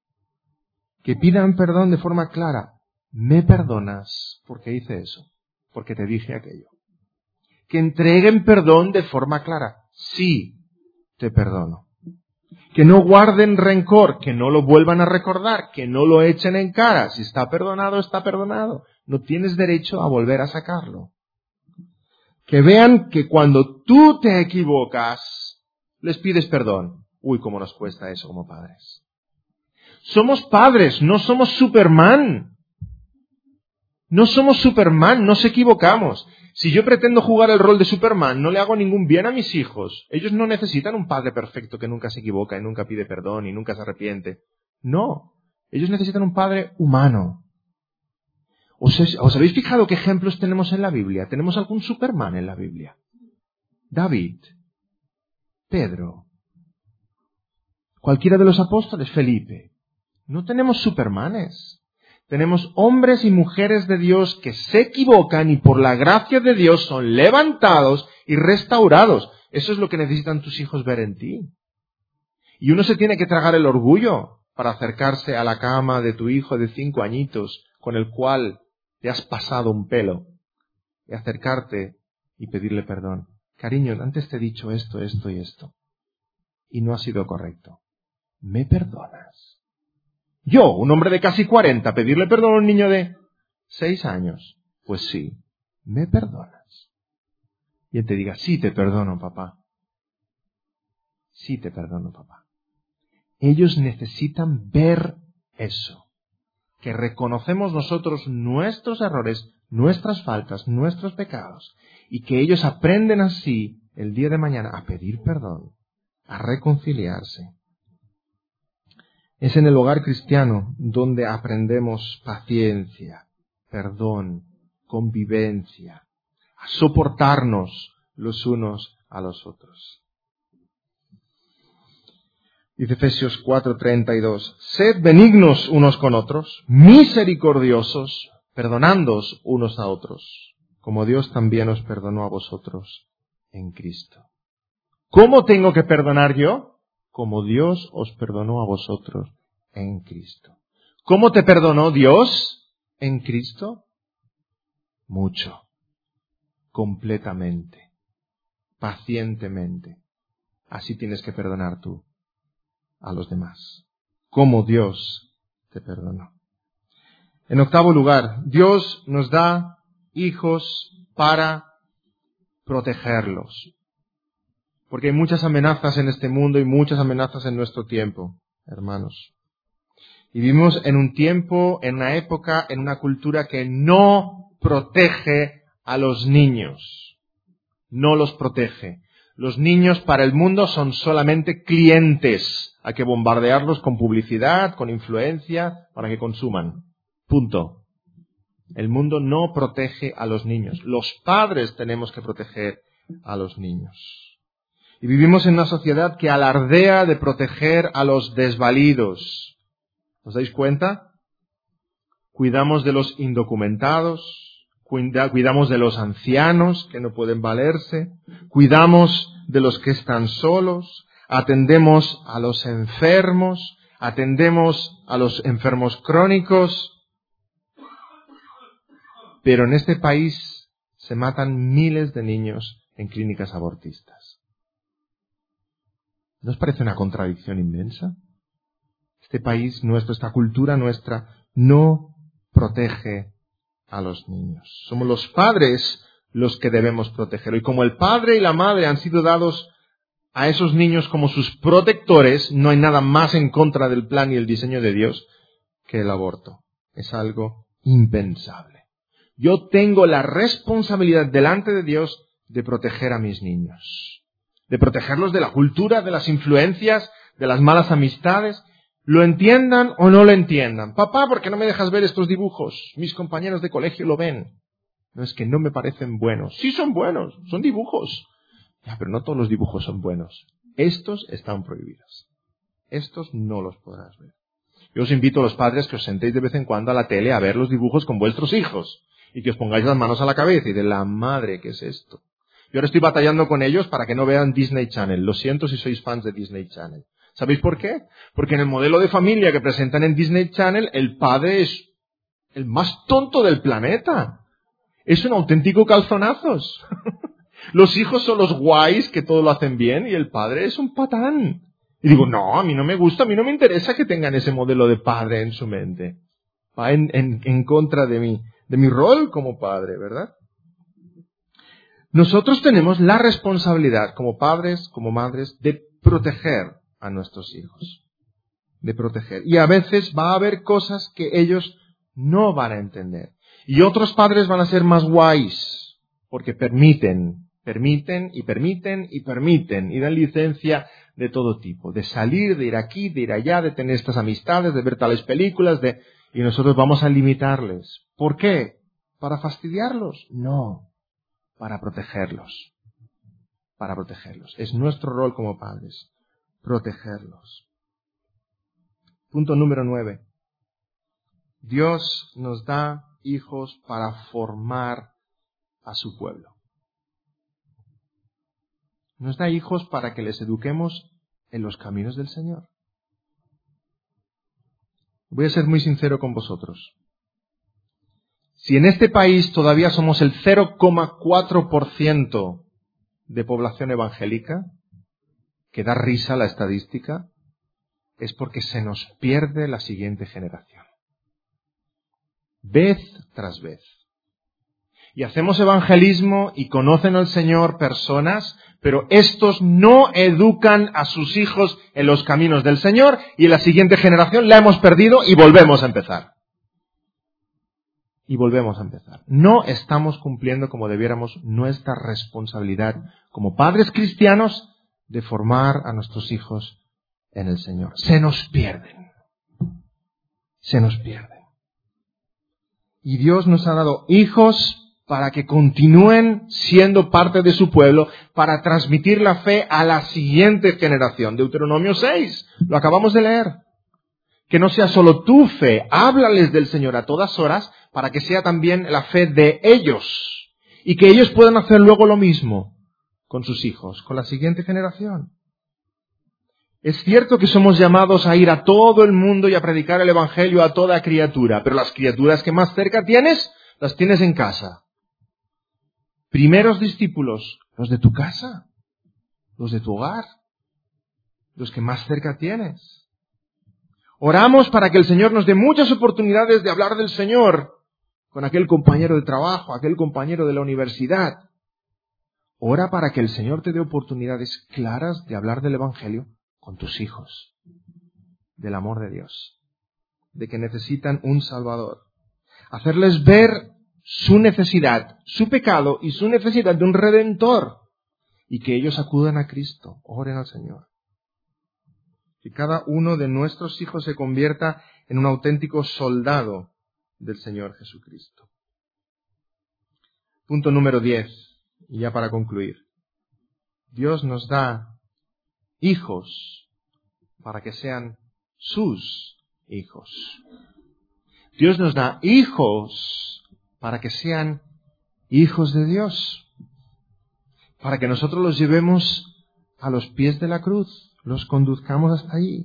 Que pidan perdón de forma clara. ¿Me perdonas porque hice eso? Porque te dije aquello. Que entreguen perdón de forma clara. Sí, te perdono. Que no guarden rencor, que no lo vuelvan a recordar, que no lo echen en cara. Si está perdonado, está perdonado. No tienes derecho a volver a sacarlo. Que vean que cuando tú te equivocas, les pides perdón. Uy, cómo nos cuesta eso como padres. Somos padres, no somos Superman. No somos Superman, nos equivocamos. Si yo pretendo jugar el rol de Superman, no le hago ningún bien a mis hijos. Ellos no necesitan un padre perfecto que nunca se equivoca y nunca pide perdón y nunca se arrepiente. No, ellos necesitan un padre humano. ¿Os, es, ¿Os habéis fijado qué ejemplos tenemos en la Biblia? ¿Tenemos algún Superman en la Biblia? David, Pedro, cualquiera de los apóstoles, Felipe. No tenemos Supermanes. Tenemos hombres y mujeres de Dios que se equivocan y por la gracia de Dios son levantados y restaurados. Eso es lo que necesitan tus hijos ver en ti. Y uno se tiene que tragar el orgullo para acercarse a la cama de tu hijo de cinco añitos con el cual te has pasado un pelo y acercarte y pedirle perdón. Cariño, antes te he dicho esto, esto y esto y no ha sido correcto. ¿Me perdonas? Yo, un hombre de casi cuarenta, pedirle perdón a un niño de seis años. Pues sí, ¿me perdonas? Y él te diga, sí te perdono, papá. Sí te perdono, papá. Ellos necesitan ver eso. Que reconocemos nosotros nuestros errores, nuestras faltas, nuestros pecados. Y que ellos aprenden así, el día de mañana, a pedir perdón, a reconciliarse. Es en el hogar cristiano donde aprendemos paciencia, perdón, convivencia, a soportarnos los unos a los otros. Dice Efesios cuatro treinta y dos, sed benignos unos con otros, misericordiosos, perdonándoos unos a otros, como Dios también os perdonó a vosotros en Cristo. ¿Cómo tengo que perdonar yo? Como Dios os perdonó a vosotros en Cristo. ¿Cómo te perdonó Dios en Cristo? Mucho, completamente, pacientemente. Así tienes que perdonar tú a los demás. Como Dios te perdonó. En octavo lugar, Dios nos da hijos para protegerlos. Porque hay muchas amenazas en este mundo y muchas amenazas en nuestro tiempo, hermanos. Y vivimos en un tiempo, en una época, en una cultura que no protege a los niños. No los protege. Los niños para el mundo son solamente clientes. Hay que bombardearlos con publicidad, con influencia, para que consuman. Punto. El mundo no protege a los niños. Los padres tenemos que proteger a los niños. Y vivimos en una sociedad que alardea de proteger a los desvalidos. ¿Os dais cuenta? Cuidamos de los indocumentados, cuidamos de los ancianos que no pueden valerse, cuidamos de los que están solos, atendemos a los enfermos, atendemos a los enfermos crónicos. Pero en este país se matan miles de niños en clínicas abortistas. ¿No os parece una contradicción inmensa? Este país nuestro, esta cultura nuestra, no protege a los niños. Somos los padres los que debemos protegerlo. Y como el padre y la madre han sido dados a esos niños como sus protectores, no hay nada más en contra del plan y el diseño de Dios que el aborto. Es algo impensable. Yo tengo la responsabilidad delante de Dios de proteger a mis niños, de protegerlos de la cultura, de las influencias, de las malas amistades, lo entiendan o no lo entiendan. Papá, ¿por qué no me dejas ver estos dibujos? Mis compañeros de colegio lo ven. No, es que no me parecen buenos. Sí son buenos, son dibujos. Ya, pero no todos los dibujos son buenos. Estos están prohibidos. Estos no los podrás ver. Yo os invito a los padres que os sentéis de vez en cuando a la tele a ver los dibujos con vuestros hijos y que os pongáis las manos a la cabeza y de la madre, ¿qué es esto? Yo ahora estoy batallando con ellos para que no vean Disney Channel. Lo siento si sois fans de Disney Channel. ¿Sabéis por qué? Porque en el modelo de familia que presentan en Disney Channel, el padre es el más tonto del planeta. Es un auténtico calzonazos. Los hijos son los guays que todo lo hacen bien y el padre es un patán. Y digo, no, a mí no me gusta, a mí no me interesa que tengan ese modelo de padre en su mente. Va en, en, en contra de mí, de mi rol como padre, ¿verdad? Nosotros tenemos la responsabilidad como padres, como madres, de proteger a nuestros hijos. De proteger. Y a veces va a haber cosas que ellos no van a entender. Y otros padres van a ser más guays, porque permiten, permiten y permiten y permiten, y dan licencia de todo tipo, de salir, de ir aquí, de ir allá, de tener estas amistades, de ver tales películas, de y nosotros vamos a limitarles. ¿Por qué? ¿Para fastidiarlos? No, para protegerlos. Para protegerlos. Es nuestro rol como padres, protegerlos. Punto número nueve. Dios nos da hijos para formar a su pueblo. Nos da hijos para que les eduquemos en los caminos del Señor. Voy a ser muy sincero con vosotros. Si en este país todavía somos el cero coma cuatro por ciento de población evangélica, que da risa la estadística, es porque se nos pierde la siguiente generación. Vez tras vez. Y hacemos evangelismo y conocen al Señor personas, pero estos no educan a sus hijos en los caminos del Señor y en la siguiente generación la hemos perdido y volvemos a empezar. Y volvemos a empezar. No estamos cumpliendo como debiéramos nuestra responsabilidad como padres cristianos de formar a nuestros hijos en el Señor. Se nos pierden. Se nos pierden. Y Dios nos ha dado hijos para que continúen siendo parte de su pueblo, para transmitir la fe a la siguiente generación. Deuteronomio seis, lo acabamos de leer. Que no sea solo tu fe, háblales del Señor a todas horas, para que sea también la fe de ellos. Y que ellos puedan hacer luego lo mismo con sus hijos, con la siguiente generación. Es cierto que somos llamados a ir a todo el mundo y a predicar el Evangelio a toda criatura, pero las criaturas que más cerca tienes, las tienes en casa. Primeros discípulos, los de tu casa, los de tu hogar, los que más cerca tienes. Oramos para que el Señor nos dé muchas oportunidades de hablar del Señor con aquel compañero de trabajo, aquel compañero de la universidad. Ora para que el Señor te dé oportunidades claras de hablar del Evangelio con tus hijos, del amor de Dios, de que necesitan un Salvador. Hacerles ver su necesidad, su pecado y su necesidad de un Redentor, y que ellos acudan a Cristo, oren al Señor. Que cada uno de nuestros hijos se convierta en un auténtico soldado del Señor Jesucristo. Punto número diez, y ya para concluir. Dios nos da hijos para que sean sus hijos. Dios nos da hijos para que sean hijos de Dios. Para que nosotros los llevemos a los pies de la cruz, los conduzcamos hasta allí.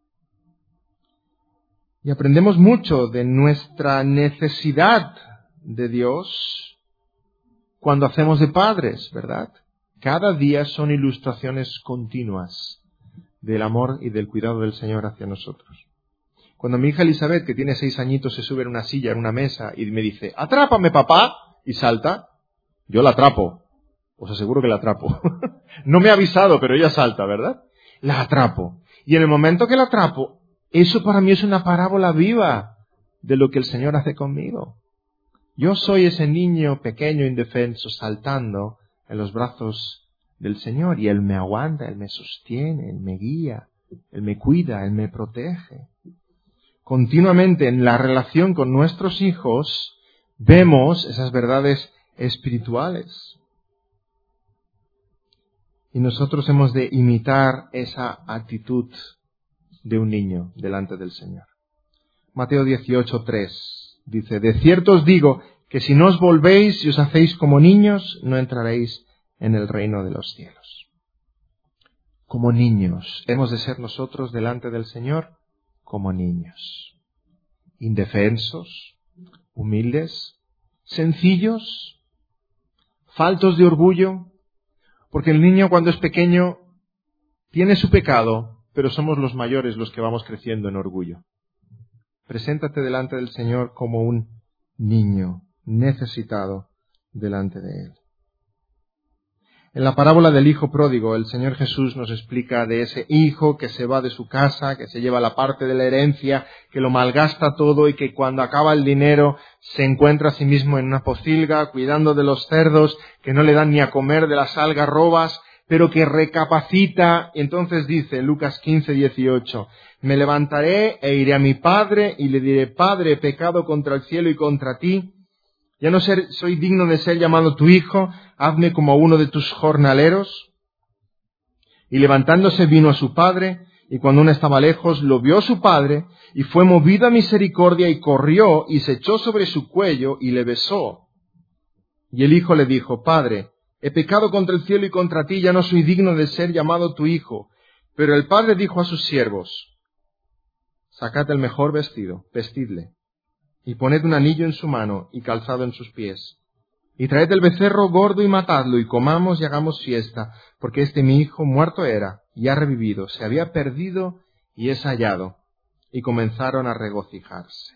Y aprendemos mucho de nuestra necesidad de Dios cuando hacemos de padres, ¿verdad? Cada día son ilustraciones continuas del amor y del cuidado del Señor hacia nosotros. Cuando mi hija Elizabeth, que tiene seis añitos, se sube en una silla, en una mesa y me dice, "Atrápame, papá", y salta, yo la atrapo. Os aseguro que la atrapo. No me ha avisado, pero ella salta, ¿verdad? La atrapo. Y en el momento que la atrapo, eso para mí es una parábola viva de lo que el Señor hace conmigo. Yo soy ese niño pequeño, indefenso, saltando en los brazos del Señor, y Él me aguanta, Él me sostiene, Él me guía, Él me cuida, Él me protege. Continuamente en la relación con nuestros hijos vemos esas verdades espirituales. Y nosotros hemos de imitar esa actitud de un niño delante del Señor. Mateo dieciocho, tres dice: de cierto os digo que si no os volvéis y os hacéis como niños, no entraréis en el reino de los cielos. Como niños, hemos de ser nosotros delante del Señor como niños. Indefensos, humildes, sencillos, faltos de orgullo, porque el niño cuando es pequeño tiene su pecado, pero somos los mayores los que vamos creciendo en orgullo. Preséntate delante del Señor como un niño necesitado delante de Él. En la parábola del hijo pródigo, el Señor Jesús nos explica de ese hijo que se va de su casa, que se lleva la parte de la herencia, que lo malgasta todo y que cuando acaba el dinero se encuentra a sí mismo en una pocilga, cuidando de los cerdos, que no le dan ni a comer de las algarrobas, pero que recapacita. Y entonces dice, Lucas quince, dieciocho, me levantaré e iré a mi padre y le diré: Padre, he pecado contra el cielo y contra ti. Ya no ser, soy digno de ser llamado tu hijo, hazme como a uno de tus jornaleros. Y levantándose vino a su padre, y cuando aún estaba lejos, lo vio su padre, y fue movido a misericordia, y corrió, y se echó sobre su cuello, y le besó. Y el hijo le dijo: Padre, he pecado contra el cielo y contra ti, ya no soy digno de ser llamado tu hijo. Pero el padre dijo a sus siervos: Sacad el mejor vestido, vestidle, y poned un anillo en su mano y calzado en sus pies. Y traed el becerro gordo y matadlo, y comamos y hagamos fiesta, porque este mi hijo muerto era, y ha revivido, se había perdido y es hallado. Y comenzaron a regocijarse.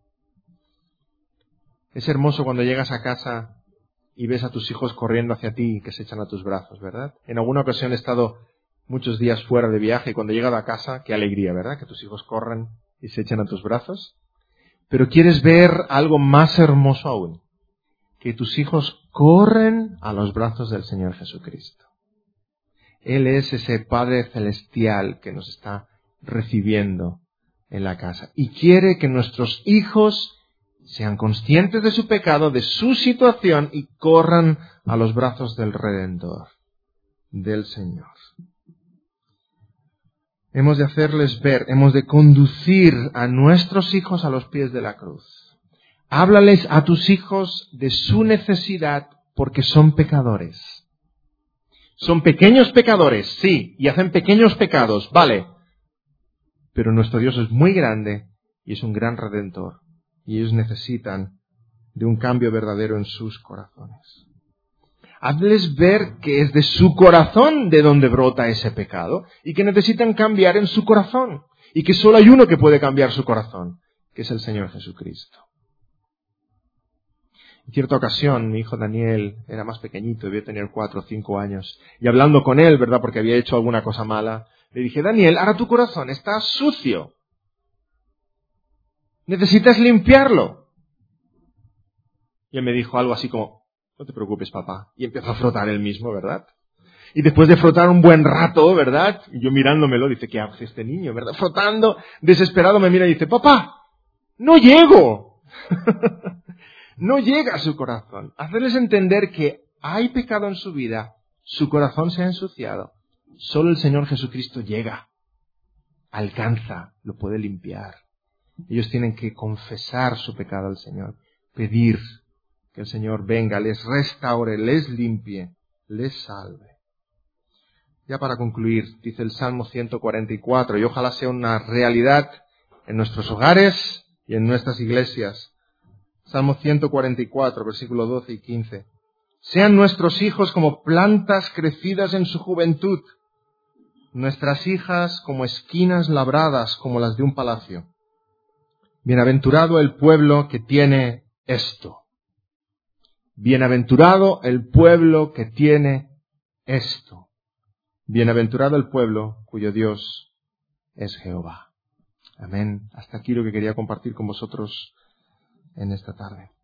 Es hermoso cuando llegas a casa y ves a tus hijos corriendo hacia ti y que se echan a tus brazos, ¿verdad? En alguna ocasión he estado muchos días fuera de viaje y cuando he llegado a casa, qué alegría, ¿verdad? Que tus hijos corran y se echen a tus brazos. Pero quieres ver algo más hermoso aún, que tus hijos corren a los brazos del Señor Jesucristo. Él es ese Padre celestial que nos está recibiendo en la casa y quiere que nuestros hijos sean conscientes de su pecado, de su situación y corran a los brazos del Redentor, del Señor. Hemos de hacerles ver, hemos de conducir a nuestros hijos a los pies de la cruz. Háblales a tus hijos de su necesidad porque son pecadores. Son pequeños pecadores, sí, y hacen pequeños pecados, vale. Pero nuestro Dios es muy grande y es un gran Redentor. Y ellos necesitan de un cambio verdadero en sus corazones. Hazles ver que es de su corazón de donde brota ese pecado y que necesitan cambiar en su corazón y que solo hay uno que puede cambiar su corazón, que es el Señor Jesucristo. En cierta ocasión, mi hijo Daniel era más pequeñito, debía tener cuatro o cinco años, y hablando con él, ¿verdad?, porque había hecho alguna cosa mala, le dije: Daniel, ahora tu corazón está sucio. Necesitas limpiarlo. Y él me dijo algo así como: no te preocupes, papá. Y empezó a frotar él mismo, ¿verdad? Y después de frotar un buen rato, ¿verdad? Y yo mirándomelo, dice: ¿qué hace este niño, verdad? Frotando, desesperado, me mira y dice: papá, no llego. No llega a su corazón. Hacerles entender que hay pecado en su vida, su corazón se ha ensuciado. Solo el Señor Jesucristo llega, alcanza, lo puede limpiar. Ellos tienen que confesar su pecado al Señor, pedir que el Señor venga, les restaure, les limpie, les salve. Ya para concluir, dice el Salmo ciento cuarenta y cuatro, y ojalá sea una realidad en nuestros hogares y en nuestras iglesias. Salmo ciento cuarenta y cuatro, versículos doce y quince. Sean nuestros hijos como plantas crecidas en su juventud, nuestras hijas como esquinas labradas como las de un palacio. Bienaventurado el pueblo que tiene esto. Bienaventurado el pueblo que tiene esto. Bienaventurado el pueblo cuyo Dios es Jehová. Amén. Hasta aquí lo que quería compartir con vosotros en esta tarde.